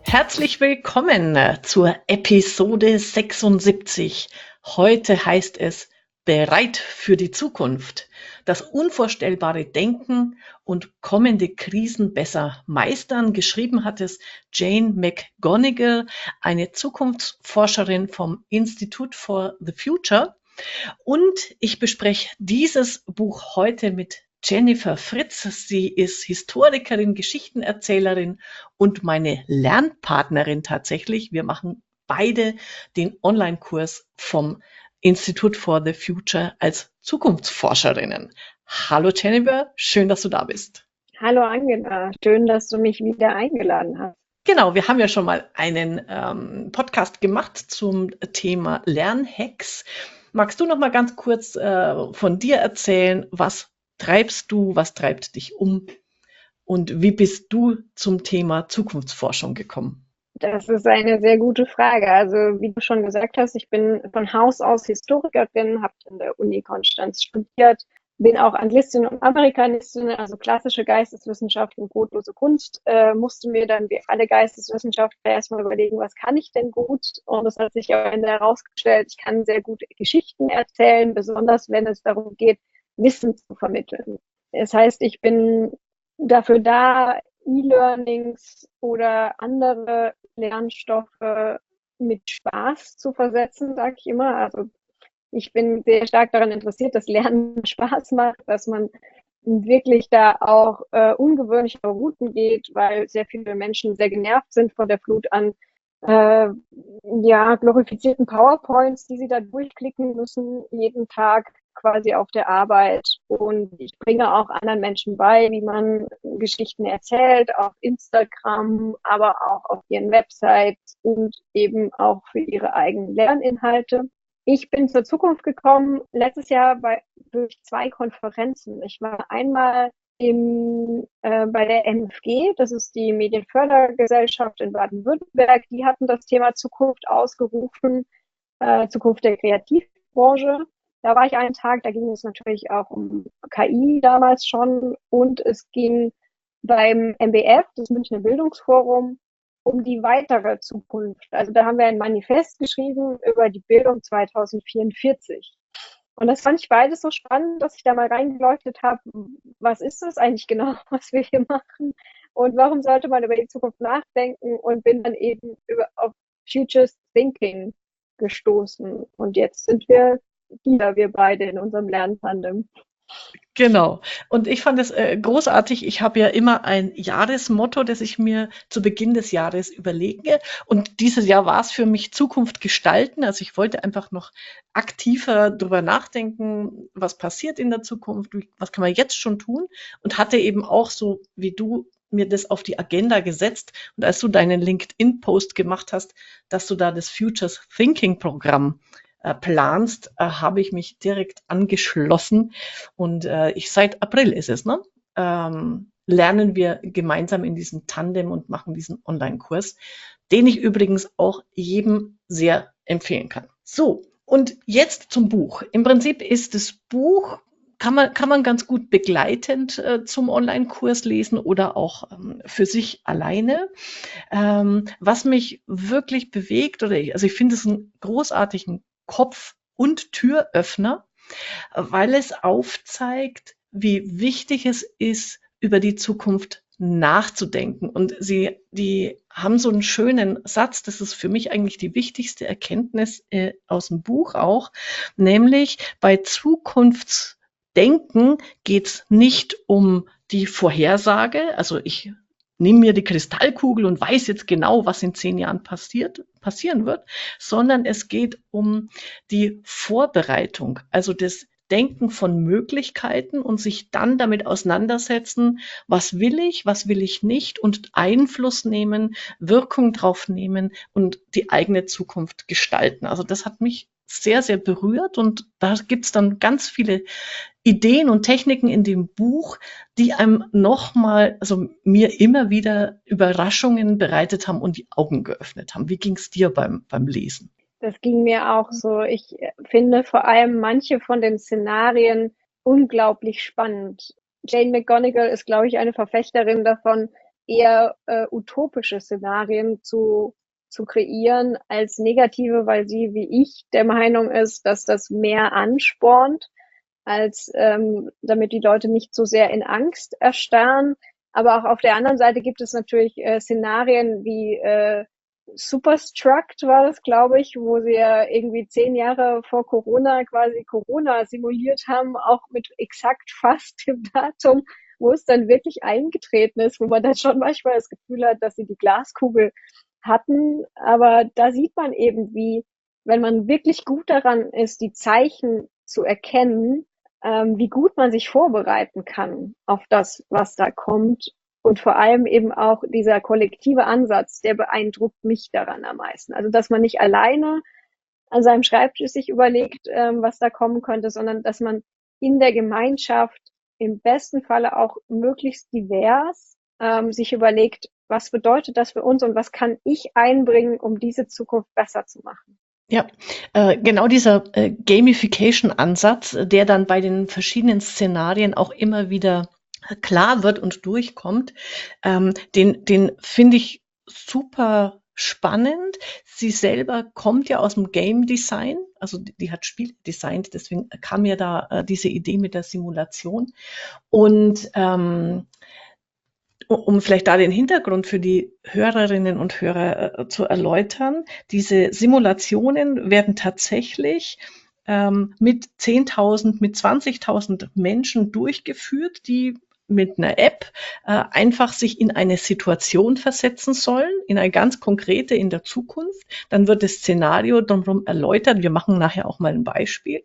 Herzlich willkommen zur Episode 76. Heute heißt es Bereit für die Zukunft. Das unvorstellbare Denken und kommende Krisen besser meistern. Geschrieben hat es Jane McGonigal, eine Zukunftsforscherin vom Institute for the Future. Und ich bespreche dieses Buch heute mit Jennifer Fritz. Sie ist Historikerin, Geschichtenerzählerin und meine Lernpartnerin tatsächlich. Wir machen beide den Online-Kurs vom Institute for the Future als Zukunftsforscherinnen. Hallo Jennifer, schön, dass du da bist. Hallo Angela, schön, dass du mich wieder eingeladen hast. Genau, wir haben ja schon mal einen Podcast gemacht zum Thema Lernhacks. Magst du noch mal ganz kurz von dir erzählen, was treibst du, was treibt dich um und wie bist du zum Thema Zukunftsforschung gekommen? Das ist eine sehr gute Frage. Also, wie du schon gesagt hast, ich bin von Haus aus Historikerin, habe an der Uni Konstanz studiert, bin auch Anglistin und Amerikanistin, also klassische Geisteswissenschaft und brotlose Kunst. Musste mir dann wie alle Geisteswissenschaftler erstmal überlegen, was kann ich denn gut? Und es hat sich am Ende herausgestellt, ich kann sehr gute Geschichten erzählen, besonders wenn es darum geht, Wissen zu vermitteln. Das heißt, ich bin dafür da, E-Learnings oder andere Lernstoffe mit Spaß zu versetzen, sage ich immer. Also ich bin sehr stark daran interessiert, dass Lernen Spaß macht, dass man wirklich da auch ungewöhnliche Routen geht, weil sehr viele Menschen sehr genervt sind von der Flut an äh, ja, glorifizierten PowerPoints, die sie da durchklicken müssen, jeden Tag quasi auf der Arbeit. Und ich bringe auch anderen Menschen bei, wie man Geschichten erzählt, auf Instagram, aber auch auf ihren Websites und eben auch für ihre eigenen Lerninhalte. Ich bin zur Zukunft gekommen letztes Jahr durch zwei Konferenzen. Ich war einmal bei der MFG, das ist die Medienfördergesellschaft in Baden-Württemberg, die hatten das Thema Zukunft ausgerufen, Zukunft der Kreativbranche. Da war ich einen Tag, da ging es natürlich auch um KI damals schon und es ging beim MBF, das Münchner Bildungsforum, um die weitere Zukunft. Also da haben wir ein Manifest geschrieben über die Bildung 2044. Und das fand ich beides so spannend, dass ich da mal reingeleuchtet habe, was ist das eigentlich genau, was wir hier machen und warum sollte man über die Zukunft nachdenken und bin dann eben auf Futures Thinking gestoßen. Und jetzt sind wir hier, wir beide in unserem Lerntandem. Genau. Und ich fand es großartig. Ich habe ja immer ein Jahresmotto, das ich mir zu Beginn des Jahres überlege. Und dieses Jahr war es für mich Zukunft gestalten. Also ich wollte einfach noch aktiver drüber nachdenken, was passiert in der Zukunft, was kann man jetzt schon tun. Und hatte eben auch so wie du mir das auf die Agenda gesetzt. Und als du deinen LinkedIn-Post gemacht hast, dass du da das Futures Thinking Programm planst, habe ich mich direkt angeschlossen und seit April ist es, ne? Lernen wir gemeinsam in diesem Tandem und machen diesen Online-Kurs, den ich übrigens auch jedem sehr empfehlen kann. So, und jetzt zum Buch. Im Prinzip ist das Buch, kann man ganz gut begleitend zum Online-Kurs lesen oder auch für sich alleine. Was mich wirklich bewegt, also ich finde es einen großartigen Kopf- und Türöffner, weil es aufzeigt, wie wichtig es ist, über die Zukunft nachzudenken. Und die haben so einen schönen Satz, das ist für mich eigentlich die wichtigste Erkenntnis aus dem Buch auch, nämlich bei Zukunftsdenken geht es nicht um die Vorhersage, also ich nehme mir die Kristallkugel und weiß jetzt genau, was in 10 Jahren passieren wird, sondern es geht um die Vorbereitung, also das Denken von Möglichkeiten und sich dann damit auseinandersetzen, was will ich nicht und Einfluss nehmen, Wirkung drauf nehmen und die eigene Zukunft gestalten. Also das hat mich sehr, sehr berührt und da gibt's dann ganz viele Ideen und Techniken in dem Buch, die einem nochmal, also mir immer wieder Überraschungen bereitet haben und die Augen geöffnet haben. Wie ging's dir beim Lesen? Das ging mir auch so. Ich finde vor allem manche von den Szenarien unglaublich spannend. Jane McGonigal ist, glaube ich, eine Verfechterin davon, eher utopische Szenarien zu kreieren als negative, weil sie, wie ich, der Meinung ist, dass das mehr anspornt, als damit die Leute nicht so sehr in Angst erstarren. Aber auch auf der anderen Seite gibt es natürlich Szenarien wie Superstruct war das, glaube ich, wo sie ja irgendwie 10 Jahre vor Corona quasi Corona simuliert haben, auch mit exakt fast dem Datum, wo es dann wirklich eingetreten ist, wo man dann schon manchmal das Gefühl hat, dass sie die Glaskugel hatten. Aber da sieht man eben, wie, wenn man wirklich gut daran ist, die Zeichen zu erkennen, wie gut man sich vorbereiten kann auf das, was da kommt. Und vor allem eben auch dieser kollektive Ansatz, der beeindruckt mich daran am meisten. Also, dass man nicht alleine an seinem Schreibtisch sich überlegt, was da kommen könnte, sondern dass man in der Gemeinschaft im besten Falle auch möglichst divers sich überlegt, was bedeutet das für uns und was kann ich einbringen, um diese Zukunft besser zu machen. Ja, genau dieser Gamification-Ansatz, der dann bei den verschiedenen Szenarien auch immer wieder klar wird und durchkommt, den finde ich super spannend. Sie selber kommt ja aus dem Game Design, also die hat Spiele designt, deswegen kam mir da diese Idee mit der Simulation. Und um vielleicht da den Hintergrund für die Hörerinnen und Hörer zu erläutern, diese Simulationen werden tatsächlich mit 10.000, mit 20.000 Menschen durchgeführt, die mit einer App einfach sich in eine Situation versetzen sollen, in eine ganz konkrete in der Zukunft. Dann wird das Szenario drumherum erläutert. Wir machen nachher auch mal ein Beispiel.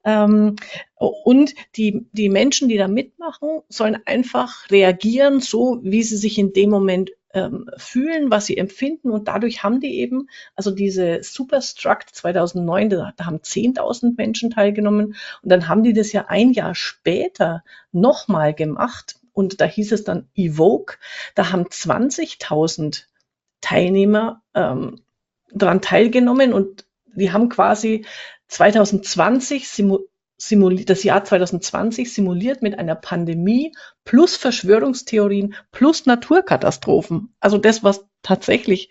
Und die Menschen, die da mitmachen, sollen einfach reagieren, so wie sie sich in dem Moment fühlen, was sie empfinden. Und dadurch haben die eben, also diese Superstruct 2009, da haben 10.000 Menschen teilgenommen. Und dann haben die das ja ein Jahr später nochmal gemacht. Und da hieß es dann Evoke. Da haben 20.000 Teilnehmer daran teilgenommen. Und die haben quasi 2020 das Jahr 2020 simuliert mit einer Pandemie plus Verschwörungstheorien plus Naturkatastrophen. Also das, was tatsächlich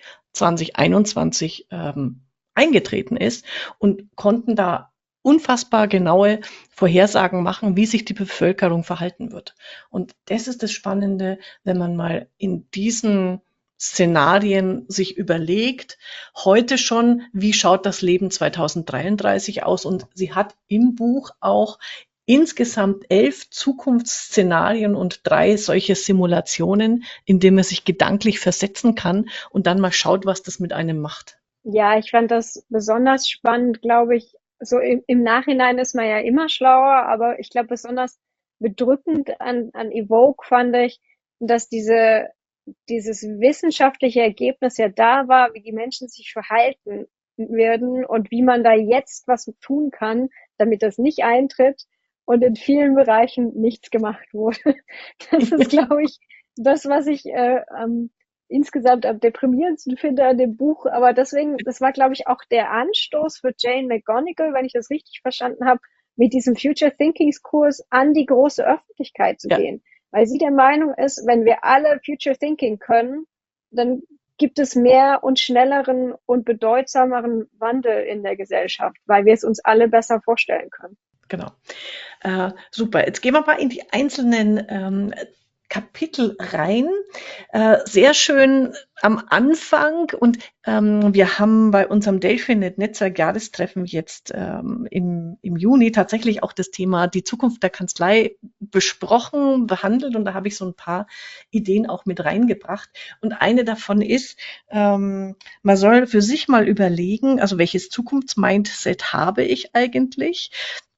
2021 eingetreten ist, und konnten da unfassbar genaue Vorhersagen machen, wie sich die Bevölkerung verhalten wird. Und das ist das Spannende, wenn man mal in diesen Szenarien sich überlegt, heute schon, wie schaut das Leben 2033 aus? Und sie hat im Buch auch insgesamt 11 Zukunftsszenarien und 3 solche Simulationen, in denen man sich gedanklich versetzen kann und dann mal schaut, was das mit einem macht. Ja, ich fand das besonders spannend, glaube ich. So im Nachhinein ist man ja immer schlauer, aber ich glaube, besonders bedrückend an Evoke fand ich, dass dieses wissenschaftliche Ergebnis ja da war, wie die Menschen sich verhalten werden und wie man da jetzt was tun kann, damit das nicht eintritt und in vielen Bereichen nichts gemacht wurde. Das ist, glaube ich, das, was ich insgesamt am deprimierendsten finde an dem Buch. Aber deswegen, das war, glaube ich, auch der Anstoß für Jane McGonigal, wenn ich das richtig verstanden habe, mit diesem Future Thinkings Kurs an die große Öffentlichkeit zu Ja, gehen. Weil sie der Meinung ist, wenn wir alle Future Thinking können, dann gibt es mehr und schnelleren und bedeutsameren Wandel in der Gesellschaft, weil wir es uns alle besser vorstellen können. genau. Super. Jetzt gehen wir mal in die einzelnen Kapitel rein. Sehr schön am Anfang, und wir haben bei unserem Delphinet Netzwerk-Jahrestreffen jetzt im Juni tatsächlich auch das Thema die Zukunft der Kanzlei besprochen, behandelt, und da habe ich so ein paar Ideen auch mit reingebracht. Und eine davon ist, man soll für sich mal überlegen, also welches Zukunftsmindset habe ich eigentlich?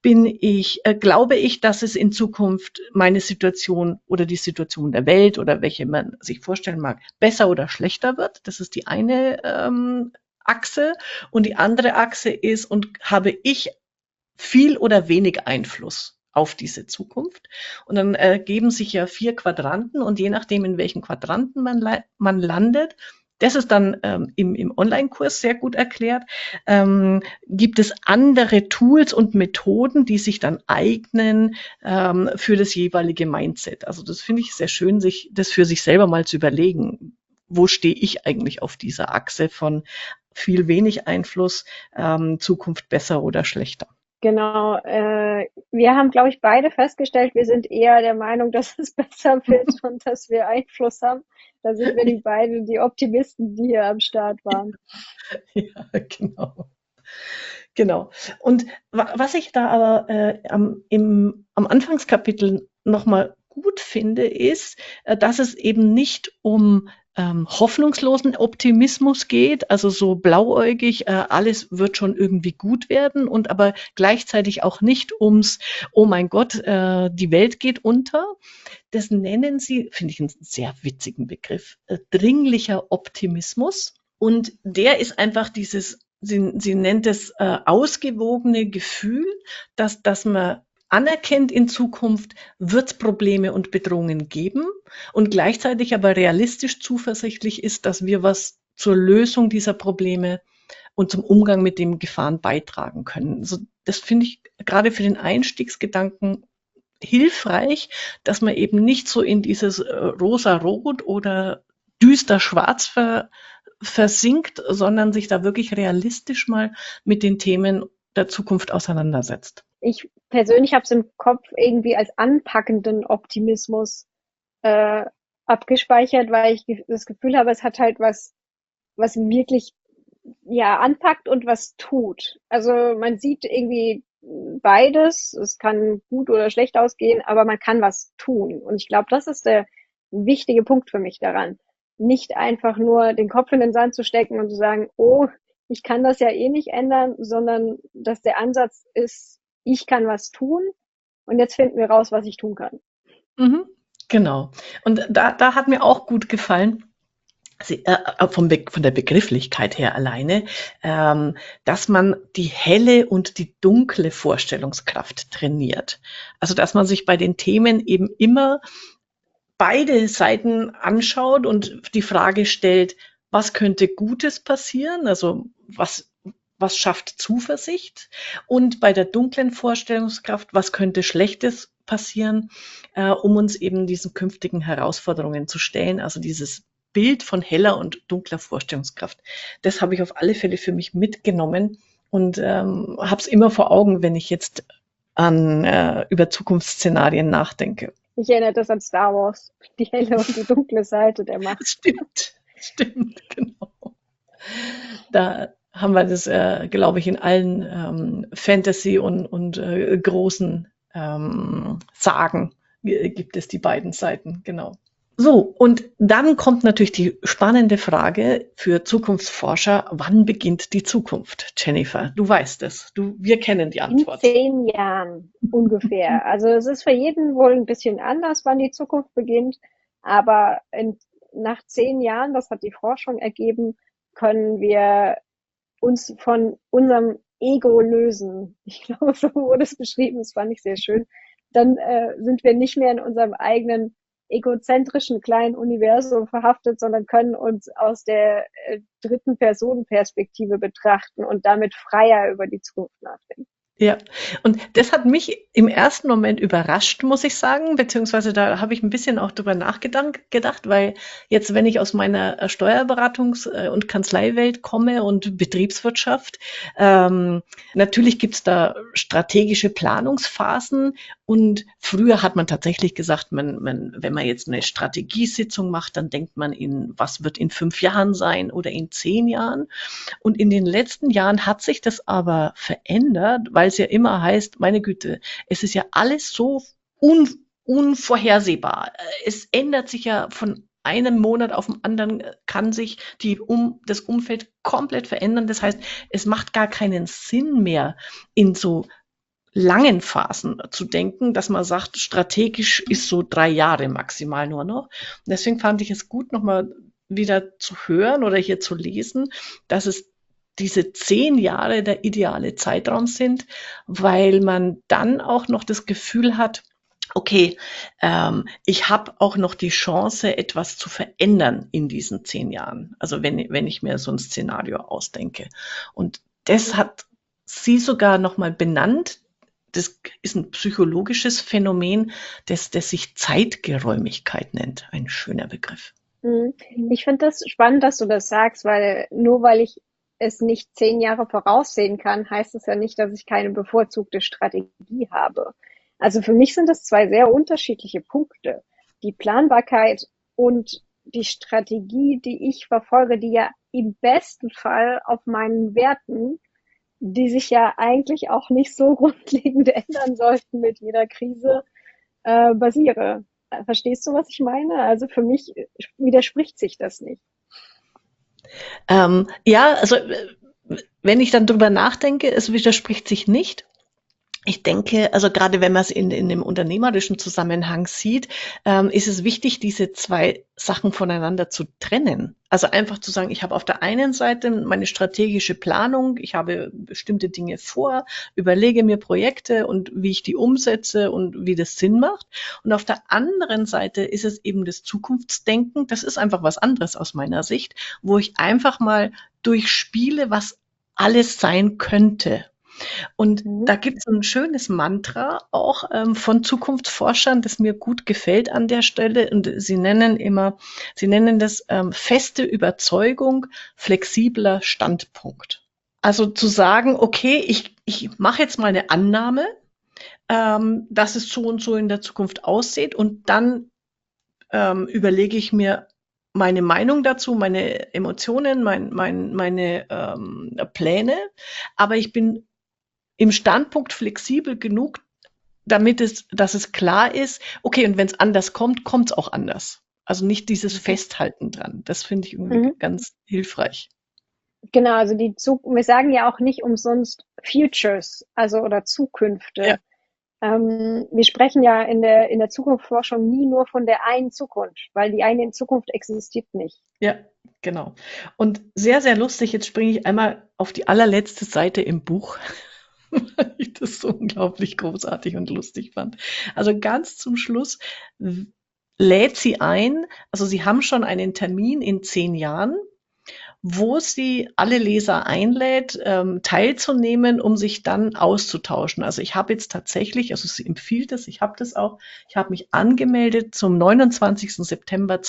Glaube ich, dass es in Zukunft meine Situation oder die Situation der Welt oder welche man sich vorstellen mag, besser oder schlechter wird? Das ist die eine Achse. Und die andere Achse ist, und habe ich viel oder wenig Einfluss auf diese Zukunft? Und dann geben sich ja 4 Quadranten, und je nachdem, in welchen Quadranten man landet, Das ist dann im Online-Kurs sehr gut erklärt. Gibt es andere Tools und Methoden, die sich dann eignen für das jeweilige Mindset? Also das finde ich sehr schön, sich das für sich selber mal zu überlegen. Wo stehe ich eigentlich auf dieser Achse von viel wenig Einfluss, Zukunft besser oder schlechter? Genau. Wir haben, glaube ich, beide festgestellt, wir sind eher der Meinung, dass es besser wird und dass wir Einfluss haben. Da sind wir die beiden, die Optimisten, die hier am Start waren. Ja, genau. Genau. Und was ich da aber am Anfangskapitel nochmal gut finde, ist, dass es eben nicht um hoffnungslosen Optimismus geht, also so blauäugig, alles wird schon irgendwie gut werden und aber gleichzeitig auch nicht ums, oh mein Gott, die Welt geht unter. Das nennen sie, finde ich einen sehr witzigen Begriff, dringlicher Optimismus. Und der ist einfach dieses, sie nennt es ausgewogene Gefühl, dass man anerkennt, in Zukunft wird es Probleme und Bedrohungen geben und gleichzeitig aber realistisch zuversichtlich ist, dass wir was zur Lösung dieser Probleme und zum Umgang mit den Gefahren beitragen können. Also das finde ich gerade für den Einstiegsgedanken hilfreich, dass man eben nicht so in dieses rosa-rot oder düster schwarz versinkt, sondern sich da wirklich realistisch mal mit den Themen der Zukunft auseinandersetzt. Ich persönlich habe es im Kopf irgendwie als anpackenden Optimismus äh, abgespeichert, weil ich das Gefühl habe, es hat halt was wirklich ja anpackt und was tut. Also man sieht irgendwie beides. Es kann gut oder schlecht ausgehen, aber man kann was tun. Und ich glaube, das ist der wichtige Punkt für mich daran. Nicht einfach nur den Kopf in den Sand zu stecken und zu sagen, oh, ich kann das ja eh nicht ändern, sondern dass der Ansatz ist, ich kann was tun und jetzt finden wir raus, was ich tun kann. Mhm, genau. Und da hat mir auch gut gefallen, von der Begrifflichkeit her alleine, dass man die helle und die dunkle Vorstellungskraft trainiert. Also dass man sich bei den Themen eben immer beide Seiten anschaut und die Frage stellt, was könnte Gutes passieren? Also was schafft Zuversicht? Und bei der dunklen Vorstellungskraft, was könnte Schlechtes passieren, um uns eben diesen künftigen Herausforderungen zu stellen? Also dieses Bild von heller und dunkler Vorstellungskraft. Das habe ich auf alle Fälle für mich mitgenommen und habe es immer vor Augen, wenn ich jetzt über Zukunftsszenarien nachdenke. Ich erinnere das an Star Wars, die helle und die dunkle Seite der Macht. Stimmt, genau. Da haben wir das, glaube ich, in allen Fantasy und großen Sagen gibt es die beiden Seiten, genau. So, und dann kommt natürlich die spannende Frage für Zukunftsforscher, wann beginnt die Zukunft? Jennifer, du weißt es, wir kennen die In Antwort. 10 Jahren ungefähr. Also es ist für jeden wohl ein bisschen anders, wann die Zukunft beginnt, aber nach 10 Jahren, das hat die Forschung ergeben, können wir uns von unserem Ego lösen. Ich glaube, so wurde es beschrieben, das fand ich sehr schön. Dann sind wir nicht mehr in unserem eigenen egozentrischen kleinen Universum verhaftet, sondern können uns aus der dritten Personenperspektive betrachten und damit freier über die Zukunft nachdenken. Ja, und das hat mich im ersten Moment überrascht, muss ich sagen, beziehungsweise da habe ich ein bisschen auch drüber nachgedacht, weil jetzt, wenn ich aus meiner Steuerberatungs- und Kanzleiwelt komme und Betriebswirtschaft, natürlich gibt's da strategische Planungsphasen und früher hat man tatsächlich gesagt, wenn man jetzt eine Strategiesitzung macht, dann denkt man was wird in 5 Jahren sein oder in 10 Jahren. Und in den letzten Jahren hat sich das aber verändert, weil es ja immer heißt, meine Güte, es ist ja alles so unvorhersehbar. Es ändert sich ja von einem Monat auf den anderen, kann sich das Umfeld komplett verändern. Das heißt, es macht gar keinen Sinn mehr, in so langen Phasen zu denken, dass man sagt, strategisch ist so 3 Jahre maximal nur noch. Und deswegen fand ich es gut, nochmal wieder zu hören oder hier zu lesen, dass es diese 10 Jahre der ideale Zeitraum sind, weil man dann auch noch das Gefühl hat, okay, ich habe auch noch die Chance, etwas zu verändern in diesen 10 Jahren. Also wenn ich mir so ein Szenario ausdenke. Und das Mhm. hat sie sogar noch mal benannt. Das ist ein psychologisches Phänomen, das sich Zeitgeräumigkeit nennt. Ein schöner Begriff. Mhm. Ich finde das spannend, dass du das sagst, weil nur weil ich es nicht 10 Jahre voraussehen kann, heißt es ja nicht, dass ich keine bevorzugte Strategie habe. Also für mich sind das zwei sehr unterschiedliche Punkte. Die Planbarkeit und die Strategie, die ich verfolge, die ja im besten Fall auf meinen Werten, die sich ja eigentlich auch nicht so grundlegend ändern sollten mit jeder Krise, basiere. Verstehst du, was ich meine? Also für mich widerspricht sich das nicht. Ja, also wenn ich dann drüber nachdenke, es widerspricht sich nicht. Ich denke, also gerade wenn man es in dem unternehmerischen Zusammenhang sieht, ist es wichtig, diese zwei Sachen voneinander zu trennen. Also einfach zu sagen, ich habe auf der einen Seite meine strategische Planung, ich habe bestimmte Dinge vor, überlege mir Projekte und wie ich die umsetze und wie das Sinn macht. Und auf der anderen Seite ist es eben das Zukunftsdenken. Das ist einfach was anderes aus meiner Sicht, wo ich einfach mal durchspiele, was alles sein könnte. Und Mhm. da gibt es ein schönes Mantra auch von Zukunftsforschern, das mir gut gefällt an der Stelle. Und sie nennen das feste Überzeugung, flexibler Standpunkt. Also zu sagen, okay, ich mache jetzt mal eine Annahme, dass es so und so in der Zukunft aussieht und dann überlege ich mir meine Meinung dazu, meine Emotionen, meine Pläne, aber ich bin im Standpunkt flexibel genug, dass es klar ist, okay, und wenn es anders kommt, kommt es auch anders. Also nicht dieses Mhm. Festhalten dran. Das finde ich irgendwie Mhm. ganz hilfreich. Genau, also wir sagen ja auch nicht umsonst Futures, also oder Ja, Zukünfte. Wir sprechen ja in der Zukunftsforschung nie nur von der einen Zukunft, weil die eine Zukunft existiert nicht. ja, genau. Und sehr, sehr lustig, jetzt springe ich einmal auf die allerletzte Seite im Buch, weil ich das so unglaublich großartig und lustig fand. Also ganz zum Schluss lädt sie ein, also sie haben schon einen Termin in 10 Jahren, wo sie alle Leser einlädt, teilzunehmen, um sich dann auszutauschen. Also ich habe jetzt tatsächlich, also sie empfiehlt es, ich habe das auch, ich habe mich angemeldet zum 29. September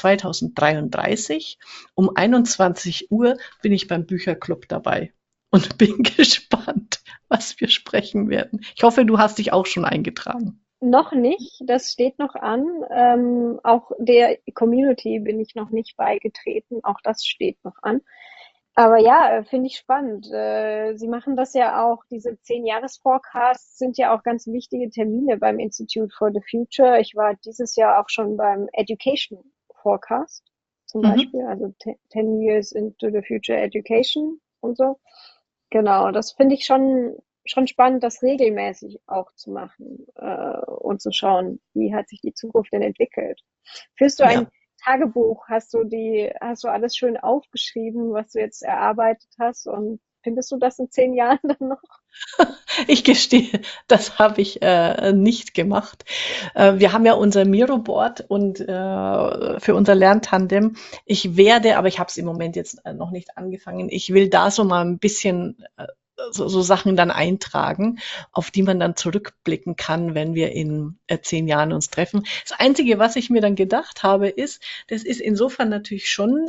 2033. Um 21 Uhr bin ich beim Bücherclub dabei und bin gespannt, was wir sprechen werden. Ich hoffe, du hast dich auch schon eingetragen. Noch nicht, das steht noch an. Auch der Community bin ich noch nicht beigetreten, auch das steht noch an. Aber ja, finde ich spannend. Sie machen das ja auch, diese 10-Jahres-Forecasts sind ja auch ganz wichtige Termine beim Institute for the Future. Ich war dieses Jahr auch schon beim Education Forecast zum Mhm. Beispiel, also 10 Years into the Future Education und so. Genau, das finde ich schon spannend, das regelmäßig auch zu machen, und zu schauen, wie hat sich die Zukunft denn entwickelt. Führst du ein Ja. Tagebuch? Hast du alles schön aufgeschrieben, was du jetzt erarbeitet hast? Und findest du das in 10 Jahren dann noch? Ich gestehe, das habe ich nicht gemacht. Wir haben ja unser Miro-Board und für unser Lerntandem. Aber ich habe es im Moment jetzt noch nicht angefangen. Ich will da so mal ein bisschen so Sachen dann eintragen, auf die man dann zurückblicken kann, wenn wir in 10 Jahren uns treffen. Das Einzige, was ich mir dann gedacht habe, ist, das ist insofern natürlich schon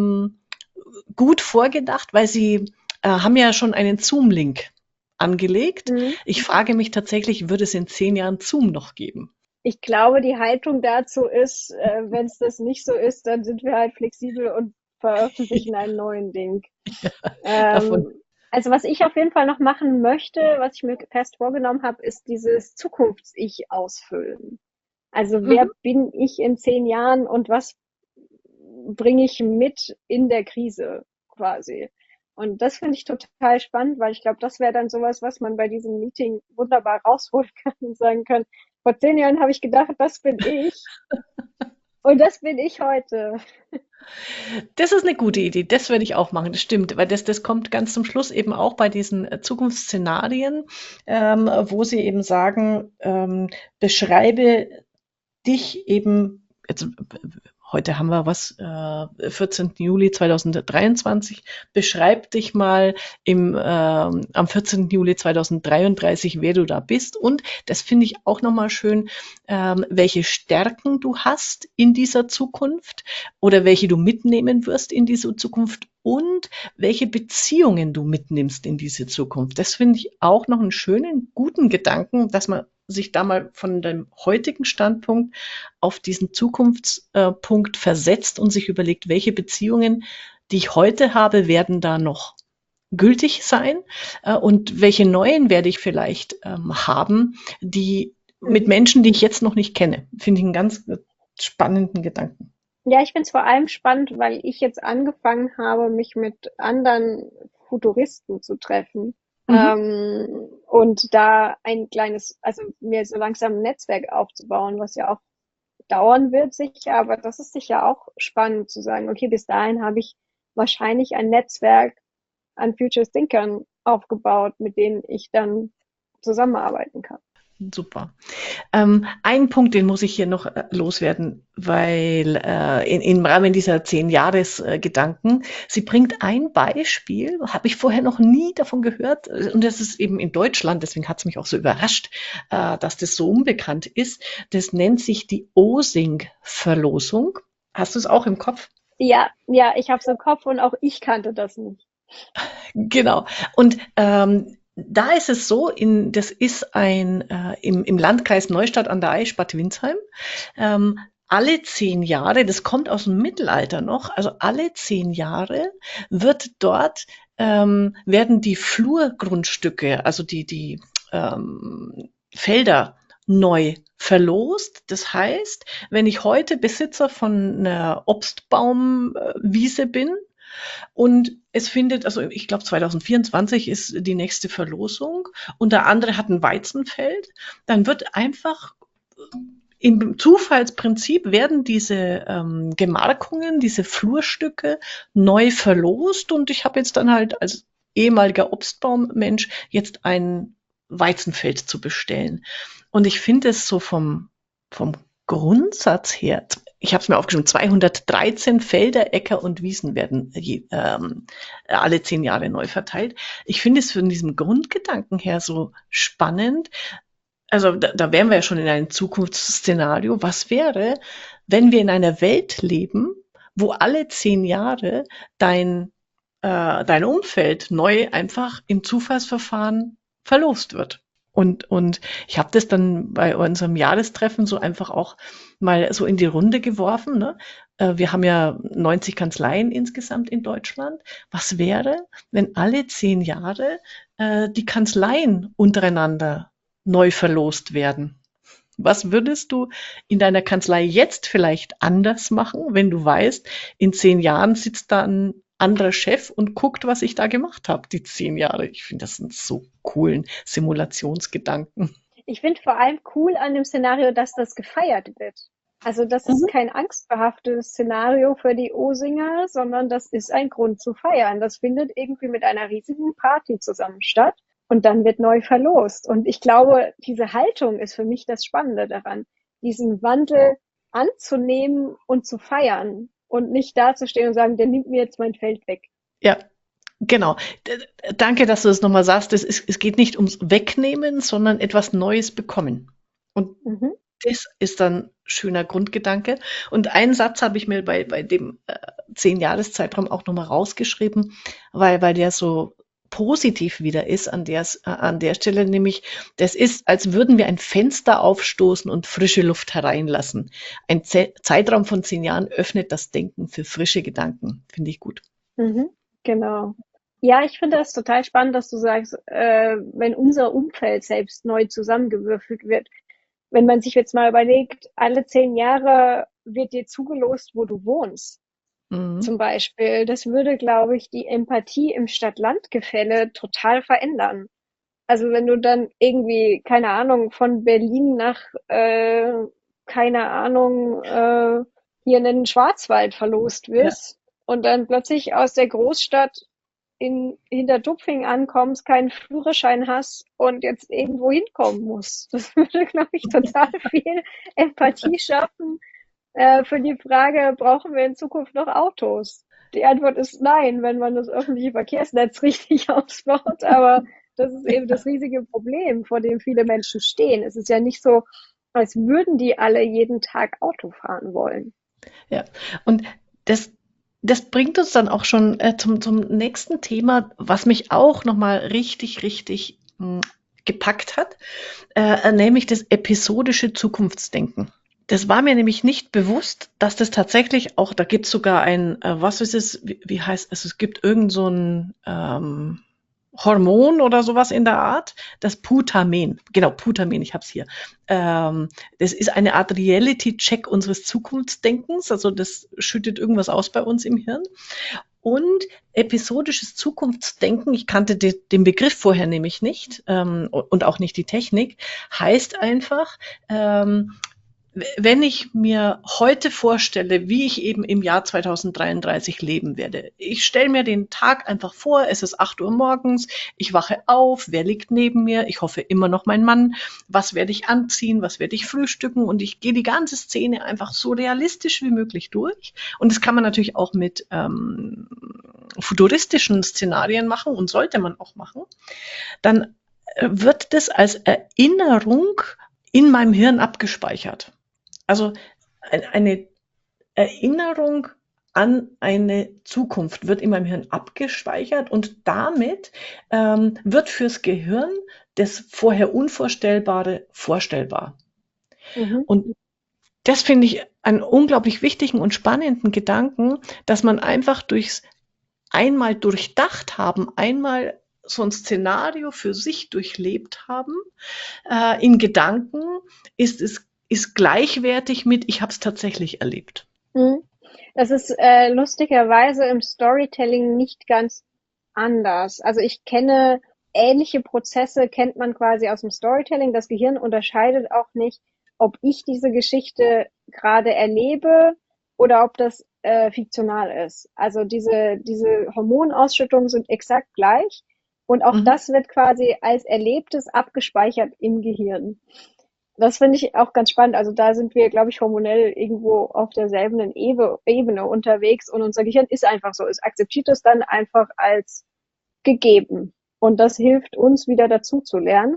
gut vorgedacht, weil sie haben ja schon einen Zoom-Link angelegt. Mhm. Ich frage mich tatsächlich, wird es in 10 Jahren Zoom noch geben? Ich glaube, die Haltung dazu ist, wenn es das nicht so ist, dann sind wir halt flexibel und veröffentlichen einen neuen Link. Davon. Ähm, also was ich auf jeden Fall noch machen möchte, was ich mir fest vorgenommen habe, ist dieses Zukunfts-Ich ausfüllen. Also wer Mhm. bin ich in 10 Jahren und was bringe ich mit in der Krise quasi? Und das finde ich total spannend, weil ich glaube, das wäre dann sowas, was man bei diesem Meeting wunderbar rausholen kann und sagen kann, vor 10 Jahren habe ich gedacht, das bin ich und das bin ich heute. Das ist eine gute Idee. Das werde ich auch machen. Das stimmt, weil das kommt ganz zum Schluss eben auch bei diesen Zukunftsszenarien, wo sie eben sagen, beschreibe dich eben, jetzt, heute haben wir was, 14. Juli 2023, beschreib dich mal am 14. Juli 2033, wer du da bist. Und das finde ich auch nochmal schön, welche Stärken du hast in dieser Zukunft oder welche du mitnehmen wirst in diese Zukunft und welche Beziehungen du mitnimmst in diese Zukunft. Das finde ich auch noch einen schönen, guten Gedanken, dass man sich da mal von dem heutigen Standpunkt auf diesen Zukunftspunkt versetzt und sich überlegt, welche Beziehungen, die ich heute habe, werden da noch gültig sein und welche neuen werde ich vielleicht haben, die mit Mhm. Menschen, die ich jetzt noch nicht kenne. Finde ich einen ganz spannenden Gedanken. Ja, ich finde es vor allem spannend, weil ich jetzt angefangen habe, mich mit anderen Futuristen zu treffen. Mhm. Und da ein kleines, also mir so langsam ein Netzwerk aufzubauen, was ja auch dauern wird sicher, aber das ist sicher auch spannend zu sagen, okay, bis dahin habe ich wahrscheinlich ein Netzwerk an Future Thinkern aufgebaut, mit denen ich dann zusammenarbeiten kann. Super. Einen Punkt, den muss ich hier noch loswerden, weil im Rahmen dieser 10-Jahres-Gedanken, sie bringt ein Beispiel, habe ich vorher noch nie davon gehört, und das ist eben in Deutschland, deswegen hat es mich auch so überrascht, dass das so unbekannt ist. Das nennt sich die OSING-Verlosung. Hast du es auch im Kopf? Ja, ja, ich habe es im Kopf und auch ich kannte das nicht. Genau. Und da ist es so, das ist im Landkreis Neustadt an der Aisch, Bad Windsheim. Alle 10 Jahre, das kommt aus dem Mittelalter noch, also alle 10 Jahre wird dort, werden die Flurgrundstücke, also die Felder neu verlost. Das heißt, wenn ich heute Besitzer von einer Obstbaumwiese bin, und es findet, also ich glaube 2024 ist die nächste Verlosung und der andere hat ein Weizenfeld, dann wird einfach im Zufallsprinzip werden diese Gemarkungen, diese Flurstücke neu verlost und ich habe jetzt dann halt als ehemaliger Obstbaummensch jetzt ein Weizenfeld zu bestellen. Und ich finde es so vom Grundsatz her, ich habe es mir aufgeschrieben, 213 Felder, Äcker und Wiesen werden alle 10 Jahre neu verteilt. Ich finde es von diesem Grundgedanken her so spannend. Also da wären wir ja schon in einem Zukunftsszenario. Was wäre, wenn wir in einer Welt leben, wo alle 10 Jahre dein Umfeld neu einfach im Zufallsverfahren verlost wird? Und ich habe das dann bei unserem Jahrestreffen so einfach auch mal so in die Runde geworfen. Ne? Wir haben ja 90 Kanzleien insgesamt in Deutschland. Was wäre, wenn alle 10 Jahre die Kanzleien untereinander neu verlost werden? Was würdest du in deiner Kanzlei jetzt vielleicht anders machen, wenn du weißt, in 10 Jahren sitzt da ein anderer Chef und guckt, was ich da gemacht habe, die 10 Jahre? Ich finde das einen so coolen Simulationsgedanken. Ich finde vor allem cool an dem Szenario, dass das gefeiert wird. Also das ist Mhm. kein angstbehaftetes Szenario für die Osinger, sondern das ist ein Grund zu feiern. Das findet irgendwie mit einer riesigen Party zusammen statt und dann wird neu verlost. Und ich glaube, diese Haltung ist für mich das Spannende daran, diesen Wandel anzunehmen und zu feiern und nicht dazustehen und sagen, der nimmt mir jetzt mein Feld weg. Ja, genau. Danke, dass du das nochmal sagst. Es geht nicht ums Wegnehmen, sondern etwas Neues bekommen. Und Mhm. das ist dann schöner Grundgedanke. Und einen Satz habe ich mir bei dem 10-Jahres-Zeitraum auch nochmal rausgeschrieben, weil der so positiv wieder ist an der Stelle, nämlich, das ist, als würden wir ein Fenster aufstoßen und frische Luft hereinlassen. Ein Zeitraum von 10 Jahren öffnet das Denken für frische Gedanken. Finde ich gut. Mhm. Genau. Ja, ich finde das total spannend, dass du sagst, wenn unser Umfeld selbst neu zusammengewürfelt wird. Wenn man sich jetzt mal überlegt, alle 10 Jahre wird dir zugelost, wo du wohnst, Mhm. zum Beispiel. Das würde, glaube ich, die Empathie im Stadt-Land-Gefälle total verändern. Also wenn du dann irgendwie, keine Ahnung, von Berlin nach, keine Ahnung, hier in den Schwarzwald verlost Ja, wirst und dann plötzlich aus der Großstadt in Hinterdupfing ankommst, keinen Führerschein hast und jetzt irgendwo hinkommen musst. Das würde, glaube ich, total viel Empathie schaffen für die Frage, brauchen wir in Zukunft noch Autos? Die Antwort ist nein, wenn man das öffentliche Verkehrsnetz richtig ausbaut. Aber das ist eben das riesige Problem, vor dem viele Menschen stehen. Es ist ja nicht so, als würden die alle jeden Tag Auto fahren wollen. ja. Und das, das bringt uns dann auch schon zum nächsten Thema, was mich auch nochmal richtig, richtig gepackt hat, nämlich das episodische Zukunftsdenken. Das war mir nämlich nicht bewusst, dass das tatsächlich auch, da gibt es sogar ein, was ist es, wie heißt es, es gibt irgend so ein Hormon oder sowas in der Art, das Putamen, genau, Putamen, ich habe es hier. Das ist eine Art Reality-Check unseres Zukunftsdenkens, also das schüttet irgendwas aus bei uns im Hirn. Und episodisches Zukunftsdenken, ich kannte den Begriff vorher nämlich nicht und auch nicht die Technik, heißt einfach, wenn ich mir heute vorstelle, wie ich eben im Jahr 2033 leben werde, ich stelle mir den Tag einfach vor, es ist 8 Uhr morgens, ich wache auf, wer liegt neben mir, ich hoffe immer noch mein Mann, was werde ich anziehen, was werde ich frühstücken und ich gehe die ganze Szene einfach so realistisch wie möglich durch. Und das kann man natürlich auch mit futuristischen Szenarien machen und sollte man auch machen. Dann wird das als Erinnerung in meinem Hirn abgespeichert. Also eine Erinnerung an eine Zukunft wird in meinem Hirn abgespeichert und damit wird fürs Gehirn das vorher Unvorstellbare vorstellbar. Mhm. Und das finde ich einen unglaublich wichtigen und spannenden Gedanken, dass man einfach durchs einmal durchdacht haben, einmal so ein Szenario für sich durchlebt haben, in Gedanken ist gleichwertig mit, ich habe es tatsächlich erlebt. Mhm. Das ist lustigerweise im Storytelling nicht ganz anders. Also ich kenne ähnliche Prozesse, kennt man quasi aus dem Storytelling. Das Gehirn unterscheidet auch nicht, ob ich diese Geschichte gerade erlebe oder ob das fiktional ist. Also diese Hormonausschüttungen sind exakt gleich und auch Mhm. das wird quasi als Erlebtes abgespeichert im Gehirn. Das finde ich auch ganz spannend. Also da sind wir, glaube ich, hormonell irgendwo auf derselben Ebene unterwegs und unser Gehirn ist einfach so. Es akzeptiert es dann einfach als gegeben. Und das hilft uns wieder dazu zu lernen.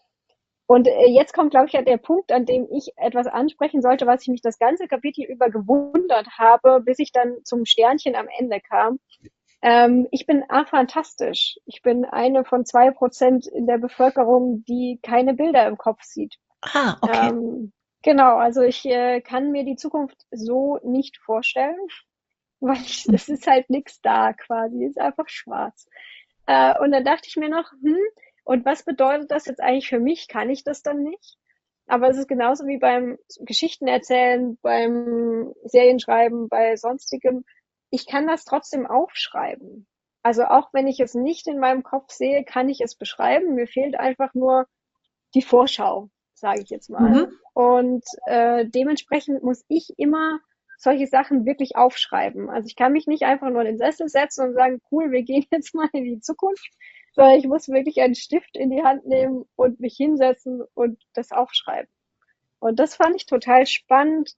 Und jetzt kommt, glaube ich, ja der Punkt, an dem ich etwas ansprechen sollte, was ich mich das ganze Kapitel über gewundert habe, bis ich dann zum Sternchen am Ende kam. Ich bin afantastisch. Ich bin eine von 2% in der Bevölkerung, die keine Bilder im Kopf sieht. Ah, okay. Genau, also ich kann mir die Zukunft so nicht vorstellen, weil es ist halt nichts da quasi, es ist einfach schwarz. Und dann dachte ich mir noch, und was bedeutet das jetzt eigentlich für mich? Kann ich das dann nicht? Aber es ist genauso wie beim Geschichtenerzählen, beim Serienschreiben, bei sonstigem. Ich kann das trotzdem aufschreiben. Also auch wenn ich es nicht in meinem Kopf sehe, kann ich es beschreiben. Mir fehlt einfach nur die Vorschau, sage ich jetzt mal. Mhm. Und dementsprechend muss ich immer solche Sachen wirklich aufschreiben. Also ich kann mich nicht einfach nur in den Sessel setzen und sagen, cool, wir gehen jetzt mal in die Zukunft, sondern ich muss wirklich einen Stift in die Hand nehmen und mich hinsetzen und das aufschreiben. Und das fand ich total spannend,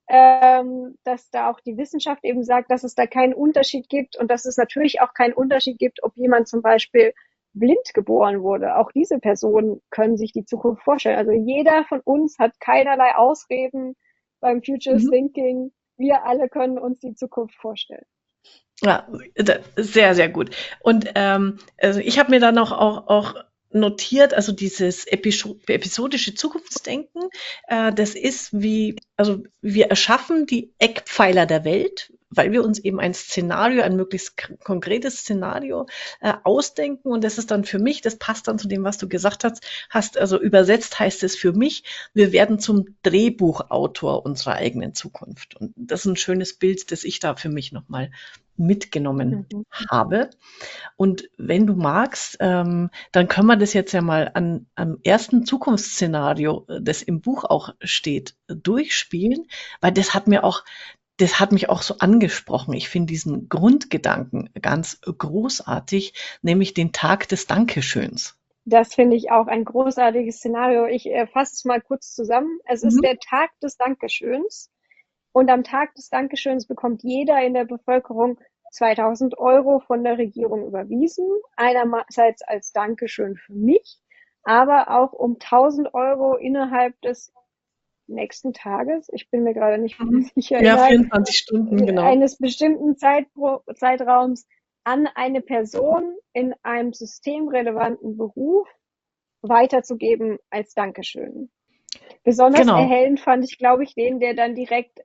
dass da auch die Wissenschaft eben sagt, dass es da keinen Unterschied gibt und dass es natürlich auch keinen Unterschied gibt, ob jemand zum Beispiel blind geboren wurde. Auch diese Personen können sich die Zukunft vorstellen. Also jeder von uns hat keinerlei Ausreden beim Future Mhm. Thinking. Wir alle können uns die Zukunft vorstellen. Ja, sehr, sehr gut. Und also ich habe mir dann auch notiert, also dieses episodische Zukunftsdenken, das ist wie, also wir erschaffen die Eckpfeiler der Welt, weil wir uns eben ein Szenario, ein möglichst konkretes Szenario ausdenken. Und das ist dann für mich, das passt dann zu dem, was du gesagt hast, also übersetzt heißt es für mich, wir werden zum Drehbuchautor unserer eigenen Zukunft. Und das ist ein schönes Bild, das ich da für mich nochmal mitgenommen Mhm. habe. Und wenn du magst, dann können wir das jetzt ja mal am ersten Zukunftsszenario, das im Buch auch steht, durchspielen, weil das hat mir auch das hat mich auch so angesprochen. Ich finde diesen Grundgedanken ganz großartig, nämlich den Tag des Dankeschöns. Das finde ich auch ein großartiges Szenario. Ich fasse es mal kurz zusammen. Es ist Mhm. der Tag des Dankeschöns und am Tag des Dankeschöns bekommt jeder in der Bevölkerung 2.000 € von der Regierung überwiesen. Einerseits als Dankeschön für mich, aber auch um 1.000 € innerhalb des nächsten Tages. Ich bin mir gerade nicht mehr Mhm. sicher, Ja, innerhalb 24 Stunden, genau. eines bestimmten Zeitraums an eine Person in einem systemrelevanten Beruf weiterzugeben als Dankeschön. Besonders Genau. erhellend fand ich, glaube ich, den, der dann direkt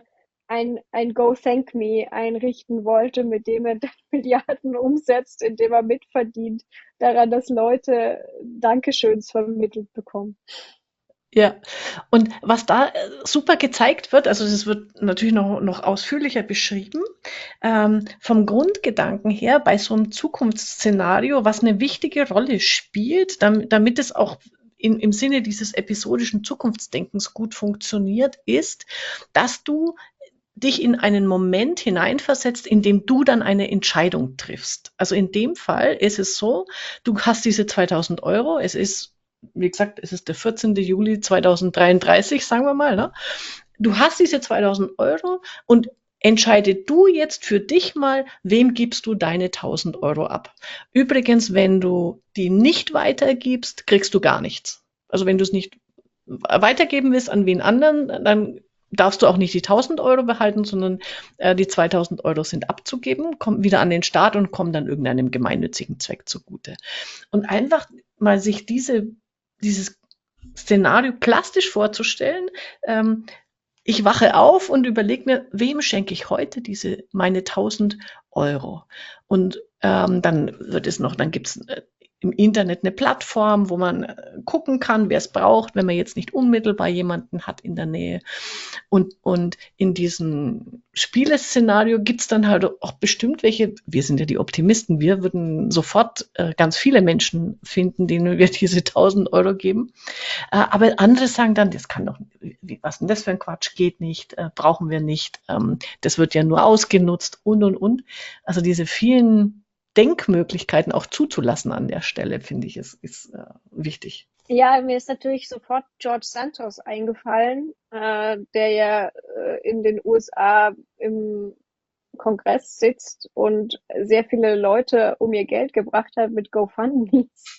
ein Go Thank Me einrichten wollte, mit dem er dann Milliarden umsetzt, indem er mitverdient daran, dass Leute Dankeschöns vermittelt bekommen. Ja, und was da super gezeigt wird, also das wird natürlich noch ausführlicher beschrieben, vom Grundgedanken her bei so einem Zukunftsszenario, was eine wichtige Rolle spielt, damit es auch im Sinne dieses episodischen Zukunftsdenkens gut funktioniert, ist, dass du dich in einen Moment hineinversetzt, in dem du dann eine Entscheidung triffst. Also in dem Fall ist es so, du hast diese 2.000 €, es ist, wie gesagt, es ist der 14. Juli 2033, sagen wir mal, ne? Du hast diese 2.000 € und entscheide du jetzt für dich mal, wem gibst du deine 1.000 € ab. Übrigens, wenn du die nicht weitergibst, kriegst du gar nichts. Also wenn du es nicht weitergeben willst an wen anderen, dann darfst du auch nicht die 1.000 € behalten, sondern die 2.000 € sind abzugeben, kommen wieder an den Staat und kommen dann irgendeinem gemeinnützigen Zweck zugute. Und einfach mal sich dieses Szenario plastisch vorzustellen, ich wache auf und überlege mir, wem schenke ich heute meine 1.000 €? Und dann wird es noch, dann gibt es im Internet eine Plattform, wo man gucken kann, wer es braucht, wenn man jetzt nicht unmittelbar jemanden hat in der Nähe. Und in diesem Spieleszenario gibt es dann halt auch bestimmt welche, wir sind ja die Optimisten, wir würden sofort ganz viele Menschen finden, denen wir diese 1.000 € geben. Aber andere sagen dann, das kann doch, was denn das für ein Quatsch, geht nicht, brauchen wir nicht, das wird ja nur ausgenutzt und. Also diese vielen Denkmöglichkeiten auch zuzulassen an der Stelle, finde ich, ist wichtig. Ja, mir ist natürlich sofort George Santos eingefallen, der ja in den USA im Kongress sitzt und sehr viele Leute um ihr Geld gebracht hat mit GoFundMes.